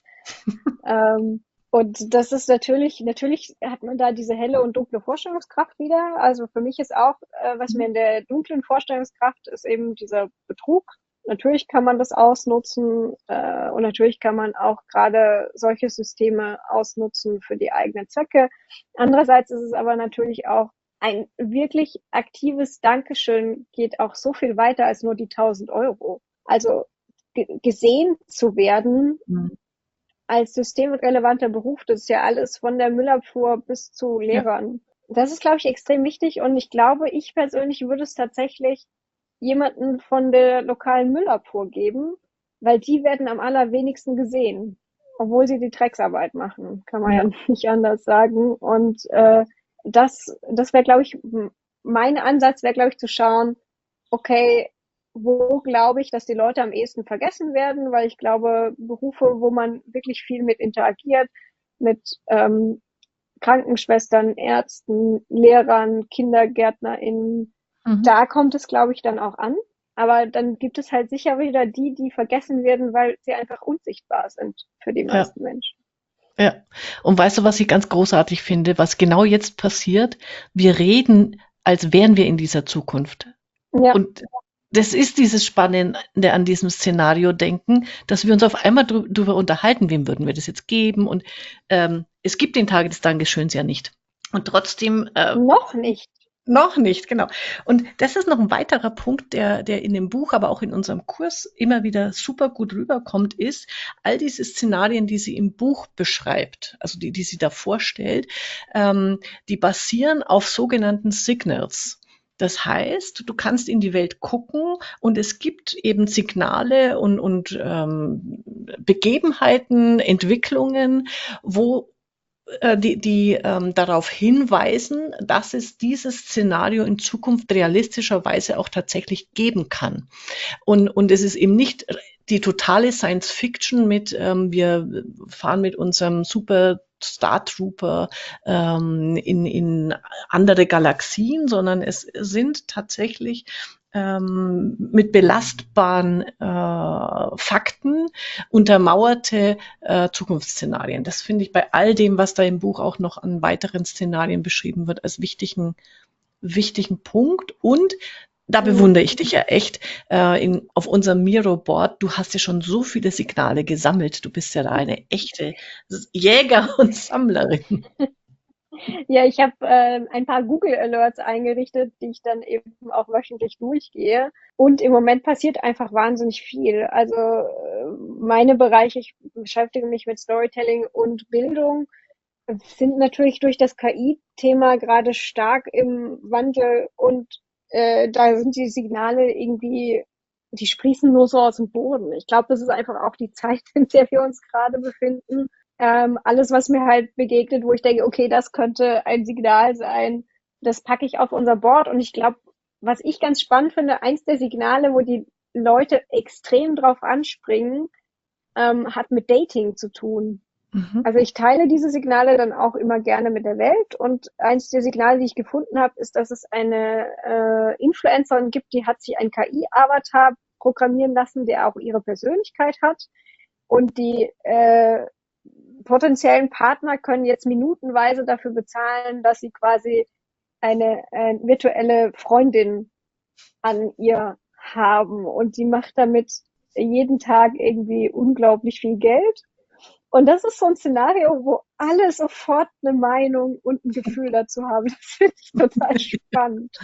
Und das ist natürlich hat man da diese helle und dunkle Vorstellungskraft wieder. Also für mich ist auch, was mir in der dunklen Vorstellungskraft ist eben dieser Betrug. Natürlich kann man das ausnutzen und natürlich kann man auch gerade solche Systeme ausnutzen für die eigenen Zwecke. Andererseits ist es aber natürlich auch ein wirklich aktives Dankeschön geht auch so viel weiter als nur die 1.000 €. Also gesehen zu werden Mhm. als systemrelevanter Beruf, das ist ja alles von der Müllabfuhr bis zu Ja, Lehrern. Das ist, glaube ich, extrem wichtig und ich glaube, ich persönlich würde es tatsächlich jemanden von der lokalen Müllabfuhr geben, weil die werden am allerwenigsten gesehen, obwohl sie die Drecksarbeit machen, kann man ja ja, nicht anders sagen. Und das wäre, glaube ich, mein Ansatz wäre, glaube ich, zu schauen, okay, wo glaube ich, dass die Leute am ehesten vergessen werden, weil ich glaube, Berufe, wo man wirklich viel mit interagiert, mit Krankenschwestern, Ärzten, Lehrern, KindergärtnerInnen, mhm. da kommt es, glaube ich, dann auch an. Aber dann gibt es halt sicher wieder die vergessen werden, weil sie einfach unsichtbar sind für die Ja, meisten Menschen. ja. Und weißt du, was ich ganz großartig finde, was genau jetzt passiert? Wir reden, als wären wir in dieser Zukunft. Ja, Und das ist dieses Spannende an diesem Szenario-Denken, dass wir uns auf einmal darüber unterhalten, wem würden wir das jetzt geben? Und es gibt den Tag des Dankeschöns ja nicht. Und trotzdem noch nicht. noch nicht, genau. Und das ist noch ein weiterer Punkt, der in dem Buch, aber auch in unserem Kurs immer wieder super gut rüberkommt, ist, all diese Szenarien, die sie im Buch beschreibt, also die sie da vorstellt, die basieren auf sogenannten Signals. Das heißt, du kannst in die Welt gucken und es gibt eben Signale und Begebenheiten, Entwicklungen, wo die darauf hinweisen, dass es dieses Szenario in Zukunft realistischerweise auch tatsächlich geben kann. Und es ist eben nicht die totale Science Fiction mit, wir fahren mit unserem Super Star Trooper in andere Galaxien, sondern es sind tatsächlich mit belastbaren Fakten untermauerte Zukunftsszenarien. Das finde ich bei all dem, was da im Buch auch noch an weiteren Szenarien beschrieben wird, als wichtigen Punkt. Und da bewundere ich dich ja echt auf unserem Miro-Board. Du hast ja schon so viele Signale gesammelt. Du bist ja da eine echte Jäger und Sammlerin. Ja, ich habe ein paar Google Alerts eingerichtet, die ich dann eben auch wöchentlich durchgehe. Und im Moment passiert einfach wahnsinnig viel. Also meine Bereiche, ich beschäftige mich mit Storytelling und Bildung, sind natürlich durch das KI-Thema gerade stark im Wandel und da sind die Signale irgendwie, die sprießen nur so aus dem Boden. Ich glaube, das ist einfach auch die Zeit, in der wir uns gerade befinden. Alles, was mir halt begegnet, wo ich denke, okay, das könnte ein Signal sein, das packe ich auf unser Board. Und ich glaube, was ich ganz spannend finde, eins der Signale, wo die Leute extrem drauf anspringen, hat mit Dating zu tun. Mhm. Also ich teile diese Signale dann auch immer gerne mit der Welt. Und eins der Signale, die ich gefunden habe, ist, dass es eine Influencerin gibt, die hat sich ein KI-Avatar programmieren lassen, der auch ihre Persönlichkeit hat. Und die potenziellen Partner können jetzt minutenweise dafür bezahlen, dass sie quasi eine virtuelle Freundin an ihr haben. Und die macht damit jeden Tag irgendwie unglaublich viel Geld. Und das ist so ein Szenario, wo alle sofort eine Meinung und ein Gefühl dazu haben. Das finde ich total spannend.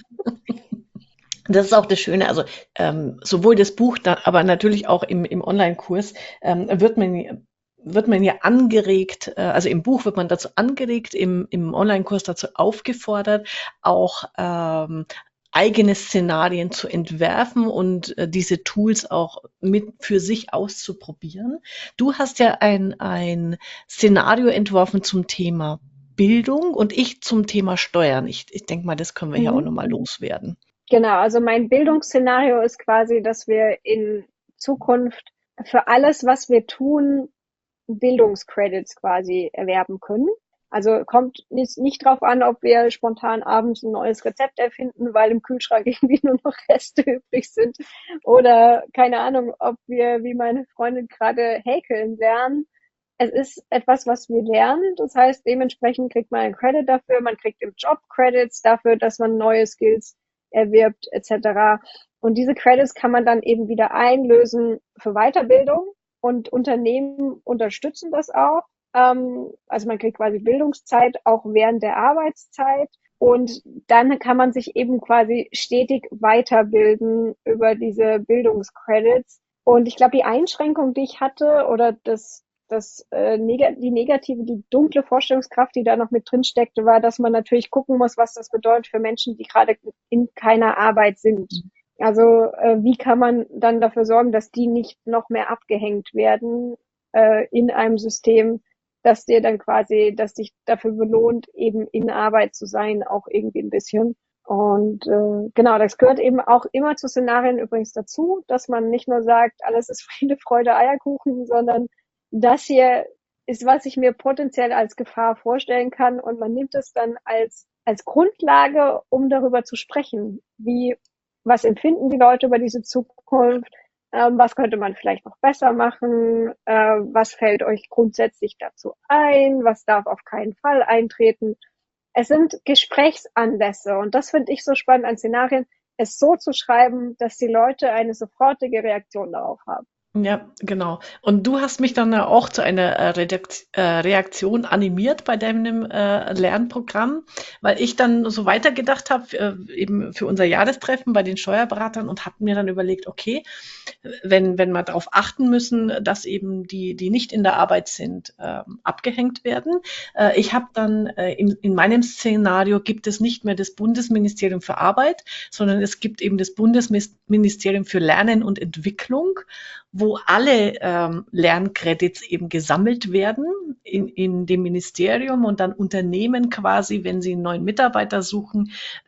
Das ist auch das Schöne, also sowohl das Buch, aber natürlich auch im Online-Kurs wird man ja angeregt, also im Buch wird man dazu angeregt, im Online-Kurs dazu aufgefordert, auch eigene Szenarien zu entwerfen und diese Tools auch mit für sich auszuprobieren. Du hast ja ein Szenario entworfen zum Thema Bildung und ich zum Thema Steuern. Ich denke mal, das können wir hier auch Mhm. nochmal loswerden. Genau, also mein Bildungsszenario ist quasi, dass wir in Zukunft für alles, was wir tun, Bildungscredits quasi erwerben können. Also kommt nicht drauf an, ob wir spontan abends ein neues Rezept erfinden, weil im Kühlschrank irgendwie nur noch Reste übrig sind. Oder keine Ahnung, ob wir, wie meine Freundin gerade, häkeln lernen. Es ist etwas, was wir lernen. Das heißt, dementsprechend kriegt man einen Credit dafür. Man kriegt im Job Credits dafür, dass man neue Skills erwirbt, etc. Und diese Credits kann man dann eben wieder einlösen für Weiterbildung. Und Unternehmen unterstützen das auch. Also man kriegt quasi Bildungszeit auch während der Arbeitszeit. Und dann kann man sich eben quasi stetig weiterbilden über diese Bildungscredits. Und ich glaube, die Einschränkung, die ich hatte, oder die dunkle Vorstellungskraft, die da noch mit drin steckte, war, dass man natürlich gucken muss, was das bedeutet für Menschen, die gerade in keiner Arbeit sind. Also wie kann man dann dafür sorgen, dass die nicht noch mehr abgehängt werden in einem System, dass dir dann quasi, dass dich dafür belohnt, eben in Arbeit zu sein, auch irgendwie ein bisschen. Und genau, das gehört eben auch immer zu Szenarien übrigens dazu, dass man nicht nur sagt, alles ist Friede, Freude, Eierkuchen, sondern das hier ist, was ich mir potenziell als Gefahr vorstellen kann. Und man nimmt es dann als Grundlage, um darüber zu sprechen. Was empfinden die Leute über diese Zukunft? Was könnte man vielleicht noch besser machen? Was fällt euch grundsätzlich dazu ein? Was darf auf keinen Fall eintreten? Es sind Gesprächsanlässe und das finde ich so spannend an Szenarien, es so zu schreiben, dass die Leute eine sofortige Reaktion darauf haben. Ja, genau. Und du hast mich dann auch zu einer Reaktion animiert bei deinem Lernprogramm, weil ich dann so weitergedacht habe, eben für unser Jahrestreffen bei den Steuerberatern und habe mir dann überlegt, okay, wenn wir darauf achten müssen, dass eben die nicht in der Arbeit sind, abgehängt werden. Ich habe dann in meinem Szenario gibt es nicht mehr das Bundesministerium für Arbeit, sondern es gibt eben das Bundesministerium für Lernen und Entwicklung. wo alle Lerncredits eben gesammelt werden in dem Ministerium und dann Unternehmen quasi, wenn sie einen neuen Mitarbeiter suchen,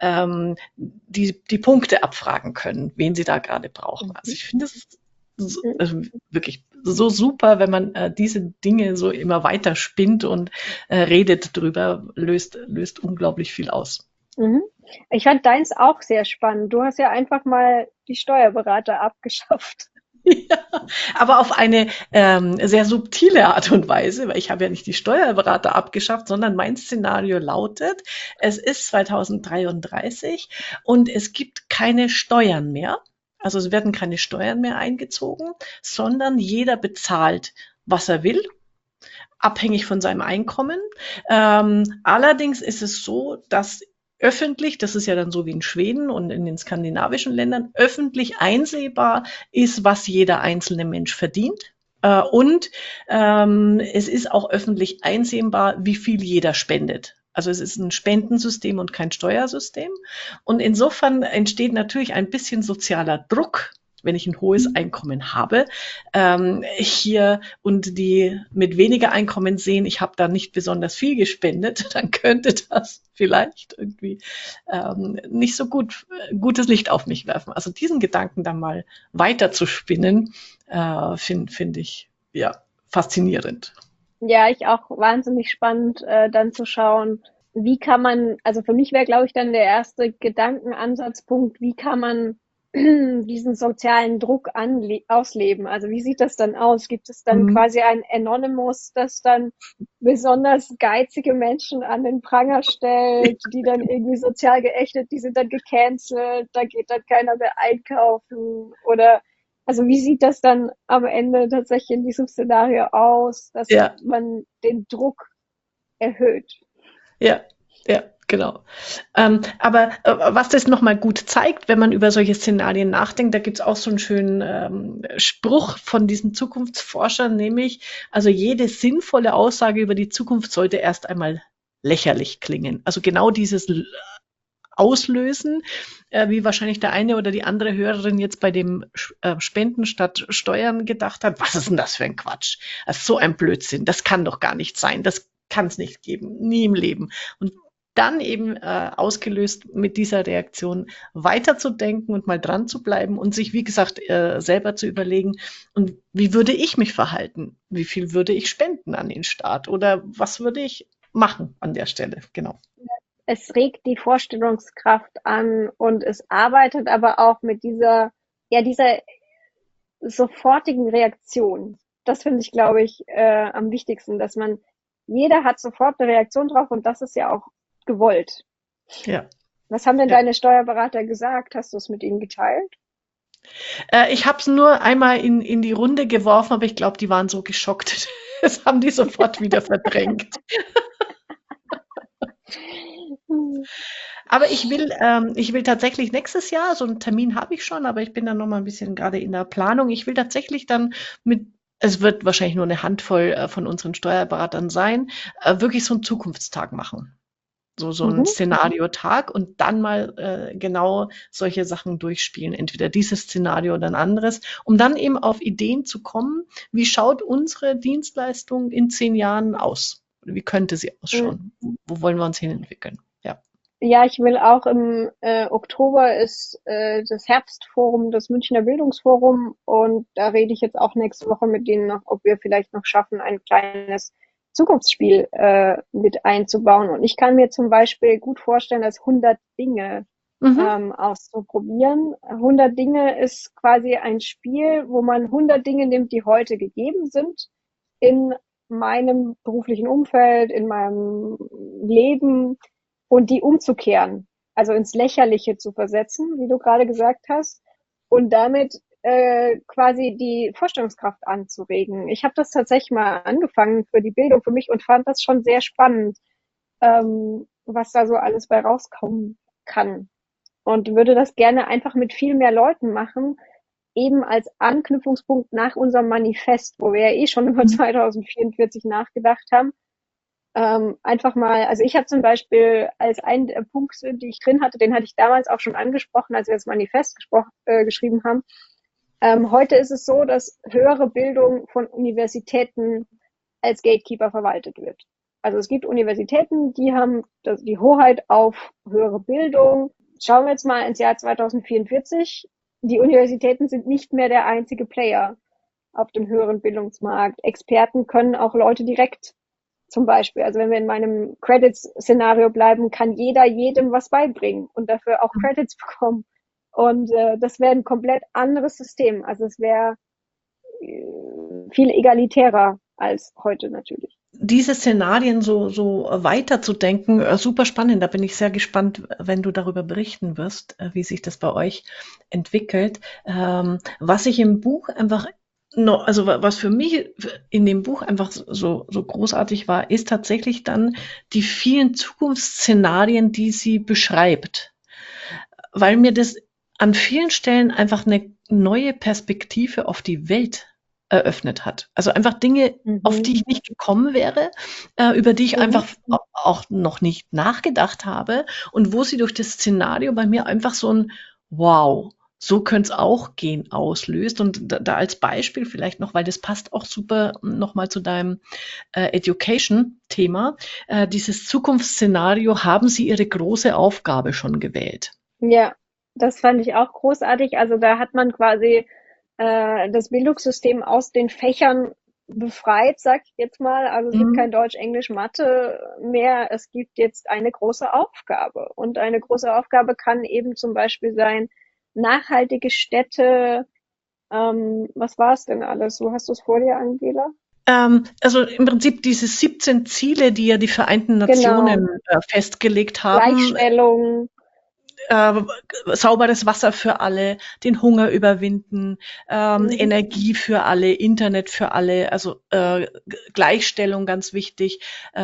die Punkte abfragen können, wen sie da gerade brauchen. Also Mhm. ich finde, das ist also wirklich so super, wenn man diese Dinge so immer weiter spinnt und redet drüber, löst unglaublich viel aus. Mhm. Ich fand deins auch sehr spannend. Du hast ja einfach mal die Steuerberater abgeschafft. Ja, aber auf eine sehr subtile Art und Weise, weil ich habe ja nicht die Steuerberater abgeschafft, sondern mein Szenario lautet, es ist 2033 und es gibt keine Steuern mehr. Also es werden keine Steuern mehr eingezogen, sondern jeder bezahlt, was er will, abhängig von seinem Einkommen. Allerdings ist es so, dass öffentlich, das ist ja dann so wie in Schweden und in den skandinavischen Ländern, öffentlich einsehbar ist, was jeder einzelne Mensch verdient. Und es ist auch öffentlich einsehbar, wie viel jeder spendet. Also es ist ein Spendensystem und kein Steuersystem. Und insofern entsteht natürlich ein bisschen sozialer Druck, wenn ich ein hohes Einkommen habe, hier und die mit weniger Einkommen sehen, ich habe da nicht besonders viel gespendet, dann könnte das vielleicht irgendwie nicht so gutes Licht auf mich werfen. Also diesen Gedanken dann mal weiter zu spinnen, finde ich ja faszinierend. Ja, ich auch wahnsinnig spannend, dann zu schauen, wie kann man, also für mich wäre, glaube ich, dann der erste Gedankenansatzpunkt, wie kann man diesen sozialen Druck ausleben? Also wie sieht das dann aus? Gibt es dann Mhm. quasi ein Anonymous, das dann besonders geizige Menschen an den Pranger stellt, die dann irgendwie sozial geächtet, die sind dann gecancelt, da geht dann keiner mehr einkaufen oder also wie sieht das dann am Ende tatsächlich in diesem Szenario aus, dass Ja, man den Druck erhöht? ja, ja, genau. Aber was das nochmal gut zeigt, wenn man über solche Szenarien nachdenkt, da gibt's auch so einen schönen Spruch von diesen Zukunftsforschern, nämlich, also jede sinnvolle Aussage über die Zukunft sollte erst einmal lächerlich klingen. Also genau dieses Auslösen, wie wahrscheinlich der eine oder die andere Hörerin jetzt bei dem Spenden statt Steuern gedacht hat, was ist denn das für ein Quatsch? Das ist so ein Blödsinn, das kann doch gar nicht sein, das kann es nicht geben, nie im Leben. Und dann eben ausgelöst mit dieser Reaktion weiterzudenken und mal dran zu bleiben und sich, wie gesagt, selber zu überlegen, und wie würde ich mich verhalten? Wie viel würde ich spenden an den Staat? Oder was würde ich machen an der Stelle? Genau. Es regt die Vorstellungskraft an und es arbeitet aber auch mit dieser sofortigen Reaktion. Das finde ich, glaube ich, am wichtigsten, dass jeder hat sofort eine Reaktion drauf und das ist ja auch gewollt. Ja. Was haben denn Ja. deine Steuerberater gesagt? Hast du es mit ihnen geteilt? Ich habe es nur einmal in die Runde geworfen, aber ich glaube, die waren so geschockt. Das haben die sofort wieder verdrängt. Aber ich will tatsächlich nächstes Jahr, so einen Termin habe ich schon, aber ich bin dann noch mal ein bisschen gerade in der Planung. Ich will tatsächlich dann mit, es wird wahrscheinlich nur eine Handvoll von unseren Steuerberatern sein, wirklich so einen Zukunftstag machen. So ein Mhm. Szenariotag und dann mal genau solche Sachen durchspielen. Entweder dieses Szenario oder ein anderes, um dann eben auf Ideen zu kommen, wie schaut unsere Dienstleistung in 10 Jahren aus? Wie könnte sie Mhm. ausschauen? Wo wollen wir uns hinentwickeln? Ja. Ja, ich will auch im Oktober ist das Herbstforum, das Münchner Bildungsforum und da rede ich jetzt auch nächste Woche mit denen noch, ob wir vielleicht noch schaffen, ein kleines Zukunftsspiel mit einzubauen. Und ich kann mir zum Beispiel gut vorstellen, das 100 Dinge Mhm. auszuprobieren. 100 Dinge ist quasi ein Spiel, wo man 100 Dinge nimmt, die heute gegeben sind in meinem beruflichen Umfeld, in meinem Leben und die umzukehren, also ins Lächerliche zu versetzen, wie du gerade gesagt hast, und damit quasi die Vorstellungskraft anzuregen. Ich habe das tatsächlich mal angefangen für die Bildung für mich und fand das schon sehr spannend, was da so alles bei rauskommen kann. Und würde das gerne einfach mit viel mehr Leuten machen, eben als Anknüpfungspunkt nach unserem Manifest, wo wir ja eh schon über 2044 nachgedacht haben, einfach mal, also ich habe zum Beispiel als einen der Punkte, die ich drin hatte, den hatte ich damals auch schon angesprochen, als wir das Manifest geschrieben haben, Heute ist es so, dass höhere Bildung von Universitäten als Gatekeeper verwaltet wird. Also es gibt Universitäten, die haben die Hoheit auf höhere Bildung. Schauen wir jetzt mal ins Jahr 2044. Die Universitäten sind nicht mehr der einzige Player auf dem höheren Bildungsmarkt. Experten können auch Leute direkt zum Beispiel, also wenn wir in meinem Credits-Szenario bleiben, kann jeder jedem was beibringen und dafür auch Credits bekommen. Und das wäre ein komplett anderes System. Also es wäre viel egalitärer als heute natürlich. Diese Szenarien so weiterzudenken, super spannend. Da bin ich sehr gespannt, wenn du darüber berichten wirst, wie sich das bei euch entwickelt. Was ich im Buch einfach noch, also was für mich in dem Buch einfach so großartig war, ist tatsächlich dann die vielen Zukunftsszenarien, die sie beschreibt, weil mir das an vielen Stellen einfach eine neue Perspektive auf die Welt eröffnet hat. Also einfach Dinge, auf die Mhm. ich nicht gekommen wäre, über die ich Mhm. einfach auch noch nicht nachgedacht habe und wo sie durch das Szenario bei mir einfach so ein Wow, so könnte es auch gehen auslöst. Und da als Beispiel vielleicht noch, weil das passt auch super nochmal zu deinem Education-Thema, dieses Zukunftsszenario, haben Sie Ihre große Aufgabe schon gewählt? Ja, das fand ich auch großartig. Also da hat man quasi das Bildungssystem aus den Fächern befreit, sag ich jetzt mal. Also es gibt Mhm. kein Deutsch, Englisch, Mathe mehr. Es gibt jetzt eine große Aufgabe. Und eine große Aufgabe kann eben zum Beispiel sein, nachhaltige Städte. Was war es denn alles? So hast du es vor dir, Angela? Also im Prinzip diese 17 Ziele, die ja die Vereinten Genau. Nationen festgelegt haben, Gleichstellung. äh, sauberes Wasser für alle, den Hunger überwinden, Mhm. Energie für alle, Internet für alle, also Gleichstellung ganz wichtig.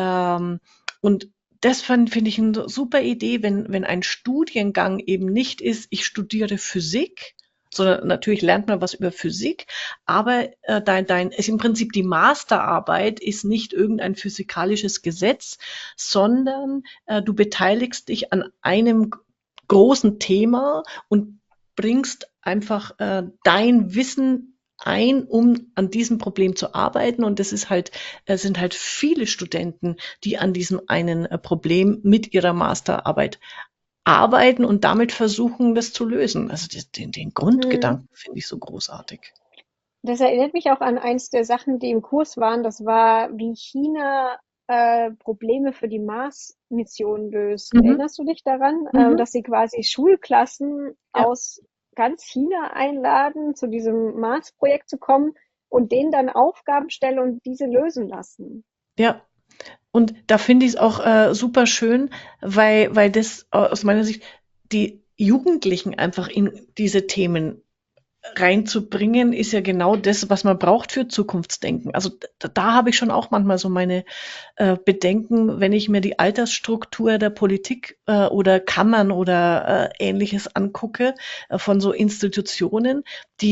Und das finde ich eine super Idee, wenn ein Studiengang eben nicht ist, ich studiere Physik, sondern natürlich lernt man was über Physik, aber ist im Prinzip die Masterarbeit ist nicht irgendein physikalisches Gesetz, sondern du beteiligst dich an einem großen Thema und bringst einfach dein Wissen ein, um an diesem Problem zu arbeiten. Und das ist halt, sind halt viele Studenten, die an diesem einen Problem mit ihrer Masterarbeit arbeiten und damit versuchen, das zu lösen. Also den Mhm. Grundgedanken finde ich so großartig. Das erinnert mich auch an eins der Sachen, die im Kurs waren. Das war, wie China Probleme für die Mars-Mission löst. Mhm. Erinnerst du dich daran, Mhm. dass sie quasi Schulklassen Ja, aus ganz China einladen, zu diesem Mars-Projekt zu kommen und denen dann Aufgaben stellen und diese lösen lassen? ja. Und da finde ich es auch super schön, weil das aus meiner Sicht die Jugendlichen einfach in diese Themen reinzubringen, ist ja genau das, was man braucht für Zukunftsdenken. Also da habe ich schon auch manchmal so meine Bedenken, wenn ich mir die Altersstruktur der Politik oder Kammern oder Ähnliches angucke, von so Institutionen,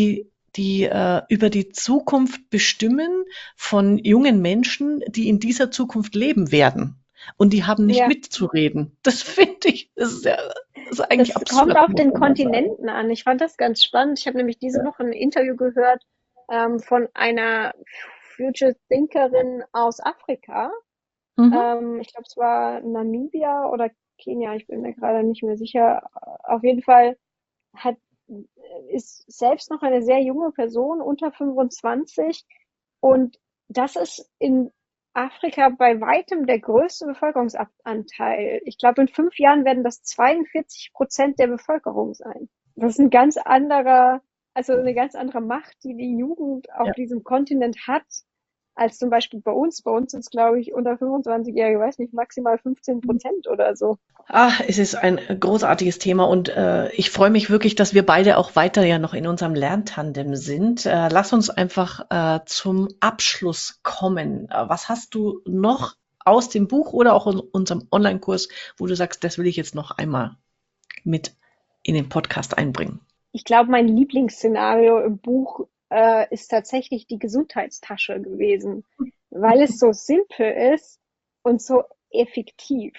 die über die Zukunft bestimmen von jungen Menschen, die in dieser Zukunft leben werden. Und die haben nicht Ja, mitzureden. Das finde ich, das ist eigentlich das kommt absurd, auf muss den man mal sagen. Kontinenten an. Ich fand das ganz spannend. Ich habe nämlich diese Ja. Woche ein Interview gehört von einer Future Thinkerin aus Afrika. Mhm. Ich glaube, es war Namibia oder Kenia, ich bin mir gerade nicht mehr sicher. Auf jeden Fall hat, ist selbst noch eine sehr junge Person, unter 25. Und das ist in Afrika bei weitem der größte Bevölkerungsanteil. Ich glaube, in 5 Jahren werden das 42% der Bevölkerung sein. Das ist ein ganz anderer, also eine ganz andere Macht, die die Jugend auf Ja. diesem Kontinent hat, als zum Beispiel bei uns. Bei uns sind es, glaube ich, unter 25-Jährige, weiß nicht, maximal 15% oder so. Es ist ein großartiges Thema und ich freue mich wirklich, dass wir beide auch weiter ja noch in unserem Lerntandem sind. Lass uns einfach zum Abschluss kommen. Was hast du noch aus dem Buch oder auch in unserem Online-Kurs, wo du sagst, das will ich jetzt noch einmal mit in den Podcast einbringen? Ich glaube, mein Lieblingsszenario im Buch ist tatsächlich die Gesundheitstasche gewesen, weil es so simpel ist und so effektiv.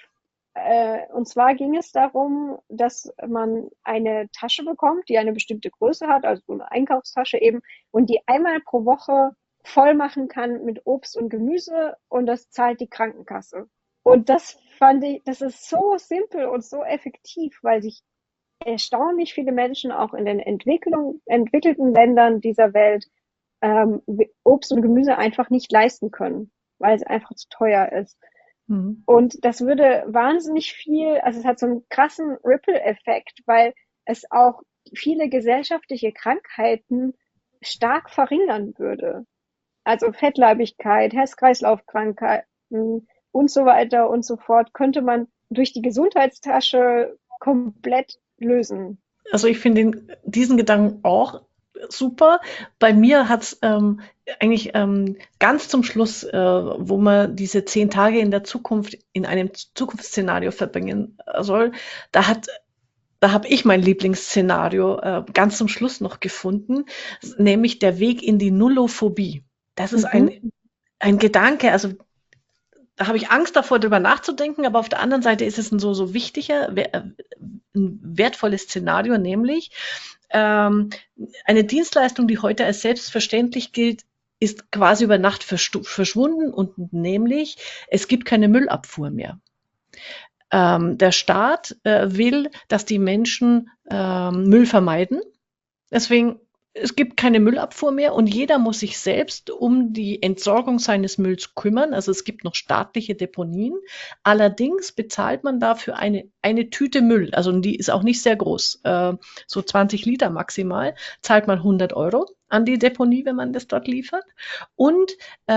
Und zwar ging es darum, dass man eine Tasche bekommt, die eine bestimmte Größe hat, also so eine Einkaufstasche eben, und die einmal pro Woche voll machen kann mit Obst und Gemüse und das zahlt die Krankenkasse. Und das fand ich, das ist so simpel und so effektiv, weil sich erstaunlich viele Menschen auch in den entwickelten Ländern dieser Welt ähm, Obst und Gemüse einfach nicht leisten können, weil es einfach zu teuer ist. Mhm. Und das würde wahnsinnig viel, also es hat so einen krassen Ripple-Effekt, weil es auch viele gesellschaftliche Krankheiten stark verringern würde. Also Fettleibigkeit, Herz-Kreislauf-Krankheiten und so weiter und so fort, könnte man durch die Gesundheitstasche komplett lösen. Also ich finde diesen Gedanken auch super. Bei mir hat's eigentlich ganz zum Schluss, wo man diese 10 Tage in der Zukunft in einem Zukunftsszenario verbringen soll, da hat da habe ich mein Lieblingsszenario ganz zum Schluss noch gefunden, nämlich der Weg in die Nullophobie. Das ist Mhm. ein Gedanke, also da habe ich Angst davor, drüber nachzudenken, aber auf der anderen Seite ist es ein so wichtiger, ein wertvolles Szenario, nämlich eine Dienstleistung, die heute als selbstverständlich gilt, ist quasi über Nacht verschwunden und nämlich es gibt keine Müllabfuhr mehr. Der Staat will, dass die Menschen Müll vermeiden. Deswegen, es gibt keine Müllabfuhr mehr und jeder muss sich selbst um die Entsorgung seines Mülls kümmern. Also es gibt noch staatliche Deponien. Allerdings bezahlt man dafür eine Tüte Müll. Also die ist auch nicht sehr groß. So 20 Liter maximal. Zahlt man 100 € an die Deponie, wenn man das dort liefert. Und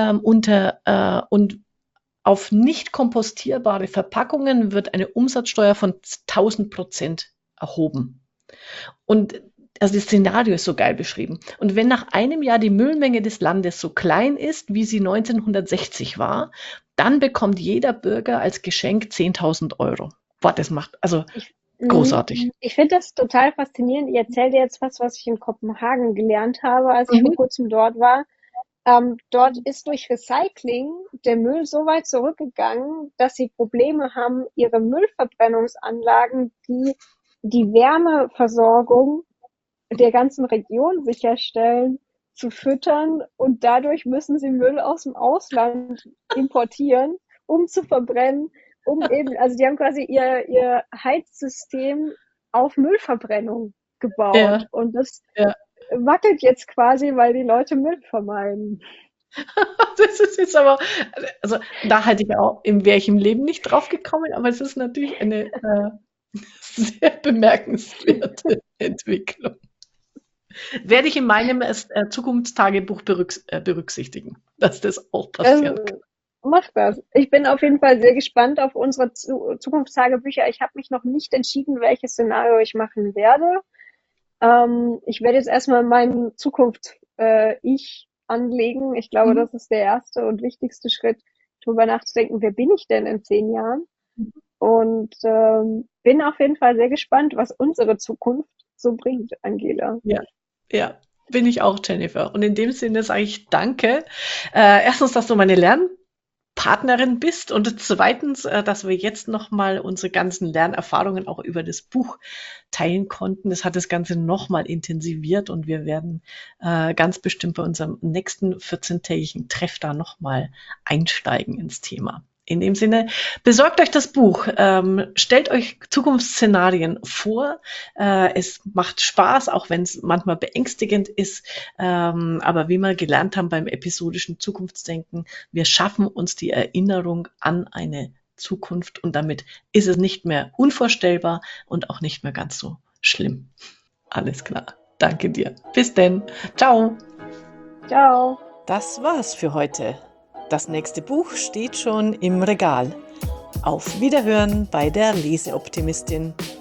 und auf nicht kompostierbare Verpackungen wird eine Umsatzsteuer von 1000% erhoben. Und also das Szenario ist so geil beschrieben. Und wenn nach einem Jahr die Müllmenge des Landes so klein ist, wie sie 1960 war, dann bekommt jeder Bürger als Geschenk 10.000 €. Boah, das macht, also Ich, großartig. ich finde das total faszinierend. Ich erzähle dir jetzt was ich in Kopenhagen gelernt habe, als ich vor Mhm. kurzem dort war. Dort ist durch Recycling der Müll so weit zurückgegangen, dass sie Probleme haben, ihre Müllverbrennungsanlagen, die die Wärmeversorgung der ganzen Region sicherstellen, zu füttern. Und dadurch müssen sie Müll aus dem Ausland importieren, um zu verbrennen, um eben, also die haben quasi ihr Heizsystem auf Müllverbrennung gebaut. Ja, Und das ja. wackelt jetzt quasi, weil die Leute Müll vermeiden. Das ist jetzt aber, also da hätte ich auch, wäre ich im Leben nicht drauf gekommen, aber es ist natürlich eine sehr bemerkenswerte Entwicklung. Werde ich in meinem Zukunftstagebuch berücksichtigen, dass das auch passieren kann. Mach das. Ich bin auf jeden Fall sehr gespannt auf unsere Zukunftstagebücher. Ich habe mich noch nicht entschieden, welches Szenario ich machen werde. Ich werde jetzt erstmal meinen Zukunft-Ich anlegen. Ich glaube, Mhm. das ist der erste und wichtigste Schritt, darüber nachzudenken, wer bin ich denn in 10 Jahren? Und bin auf jeden Fall sehr gespannt, was unsere Zukunft so bringt, Angela. Ja, ja, bin ich auch, Jennifer. Und in dem Sinne sage ich danke. Erstens, dass du meine Lernpartnerin bist und zweitens, dass wir jetzt nochmal unsere ganzen Lernerfahrungen auch über das Buch teilen konnten. Das hat das Ganze nochmal intensiviert und wir werden ganz bestimmt bei unserem nächsten 14-tägigen Treff da nochmal einsteigen ins Thema. In dem Sinne, besorgt euch das Buch, stellt euch Zukunftsszenarien vor. Es macht Spaß, auch wenn es manchmal beängstigend ist. Aber wie wir gelernt haben beim episodischen Zukunftsdenken, wir schaffen uns die Erinnerung an eine Zukunft und damit ist es nicht mehr unvorstellbar und auch nicht mehr ganz so schlimm. Alles klar. Danke dir. Bis denn. Ciao. Ciao. Das war's für heute. Das nächste Buch steht schon im Regal. Auf Wiederhören bei der Leseoptimistin.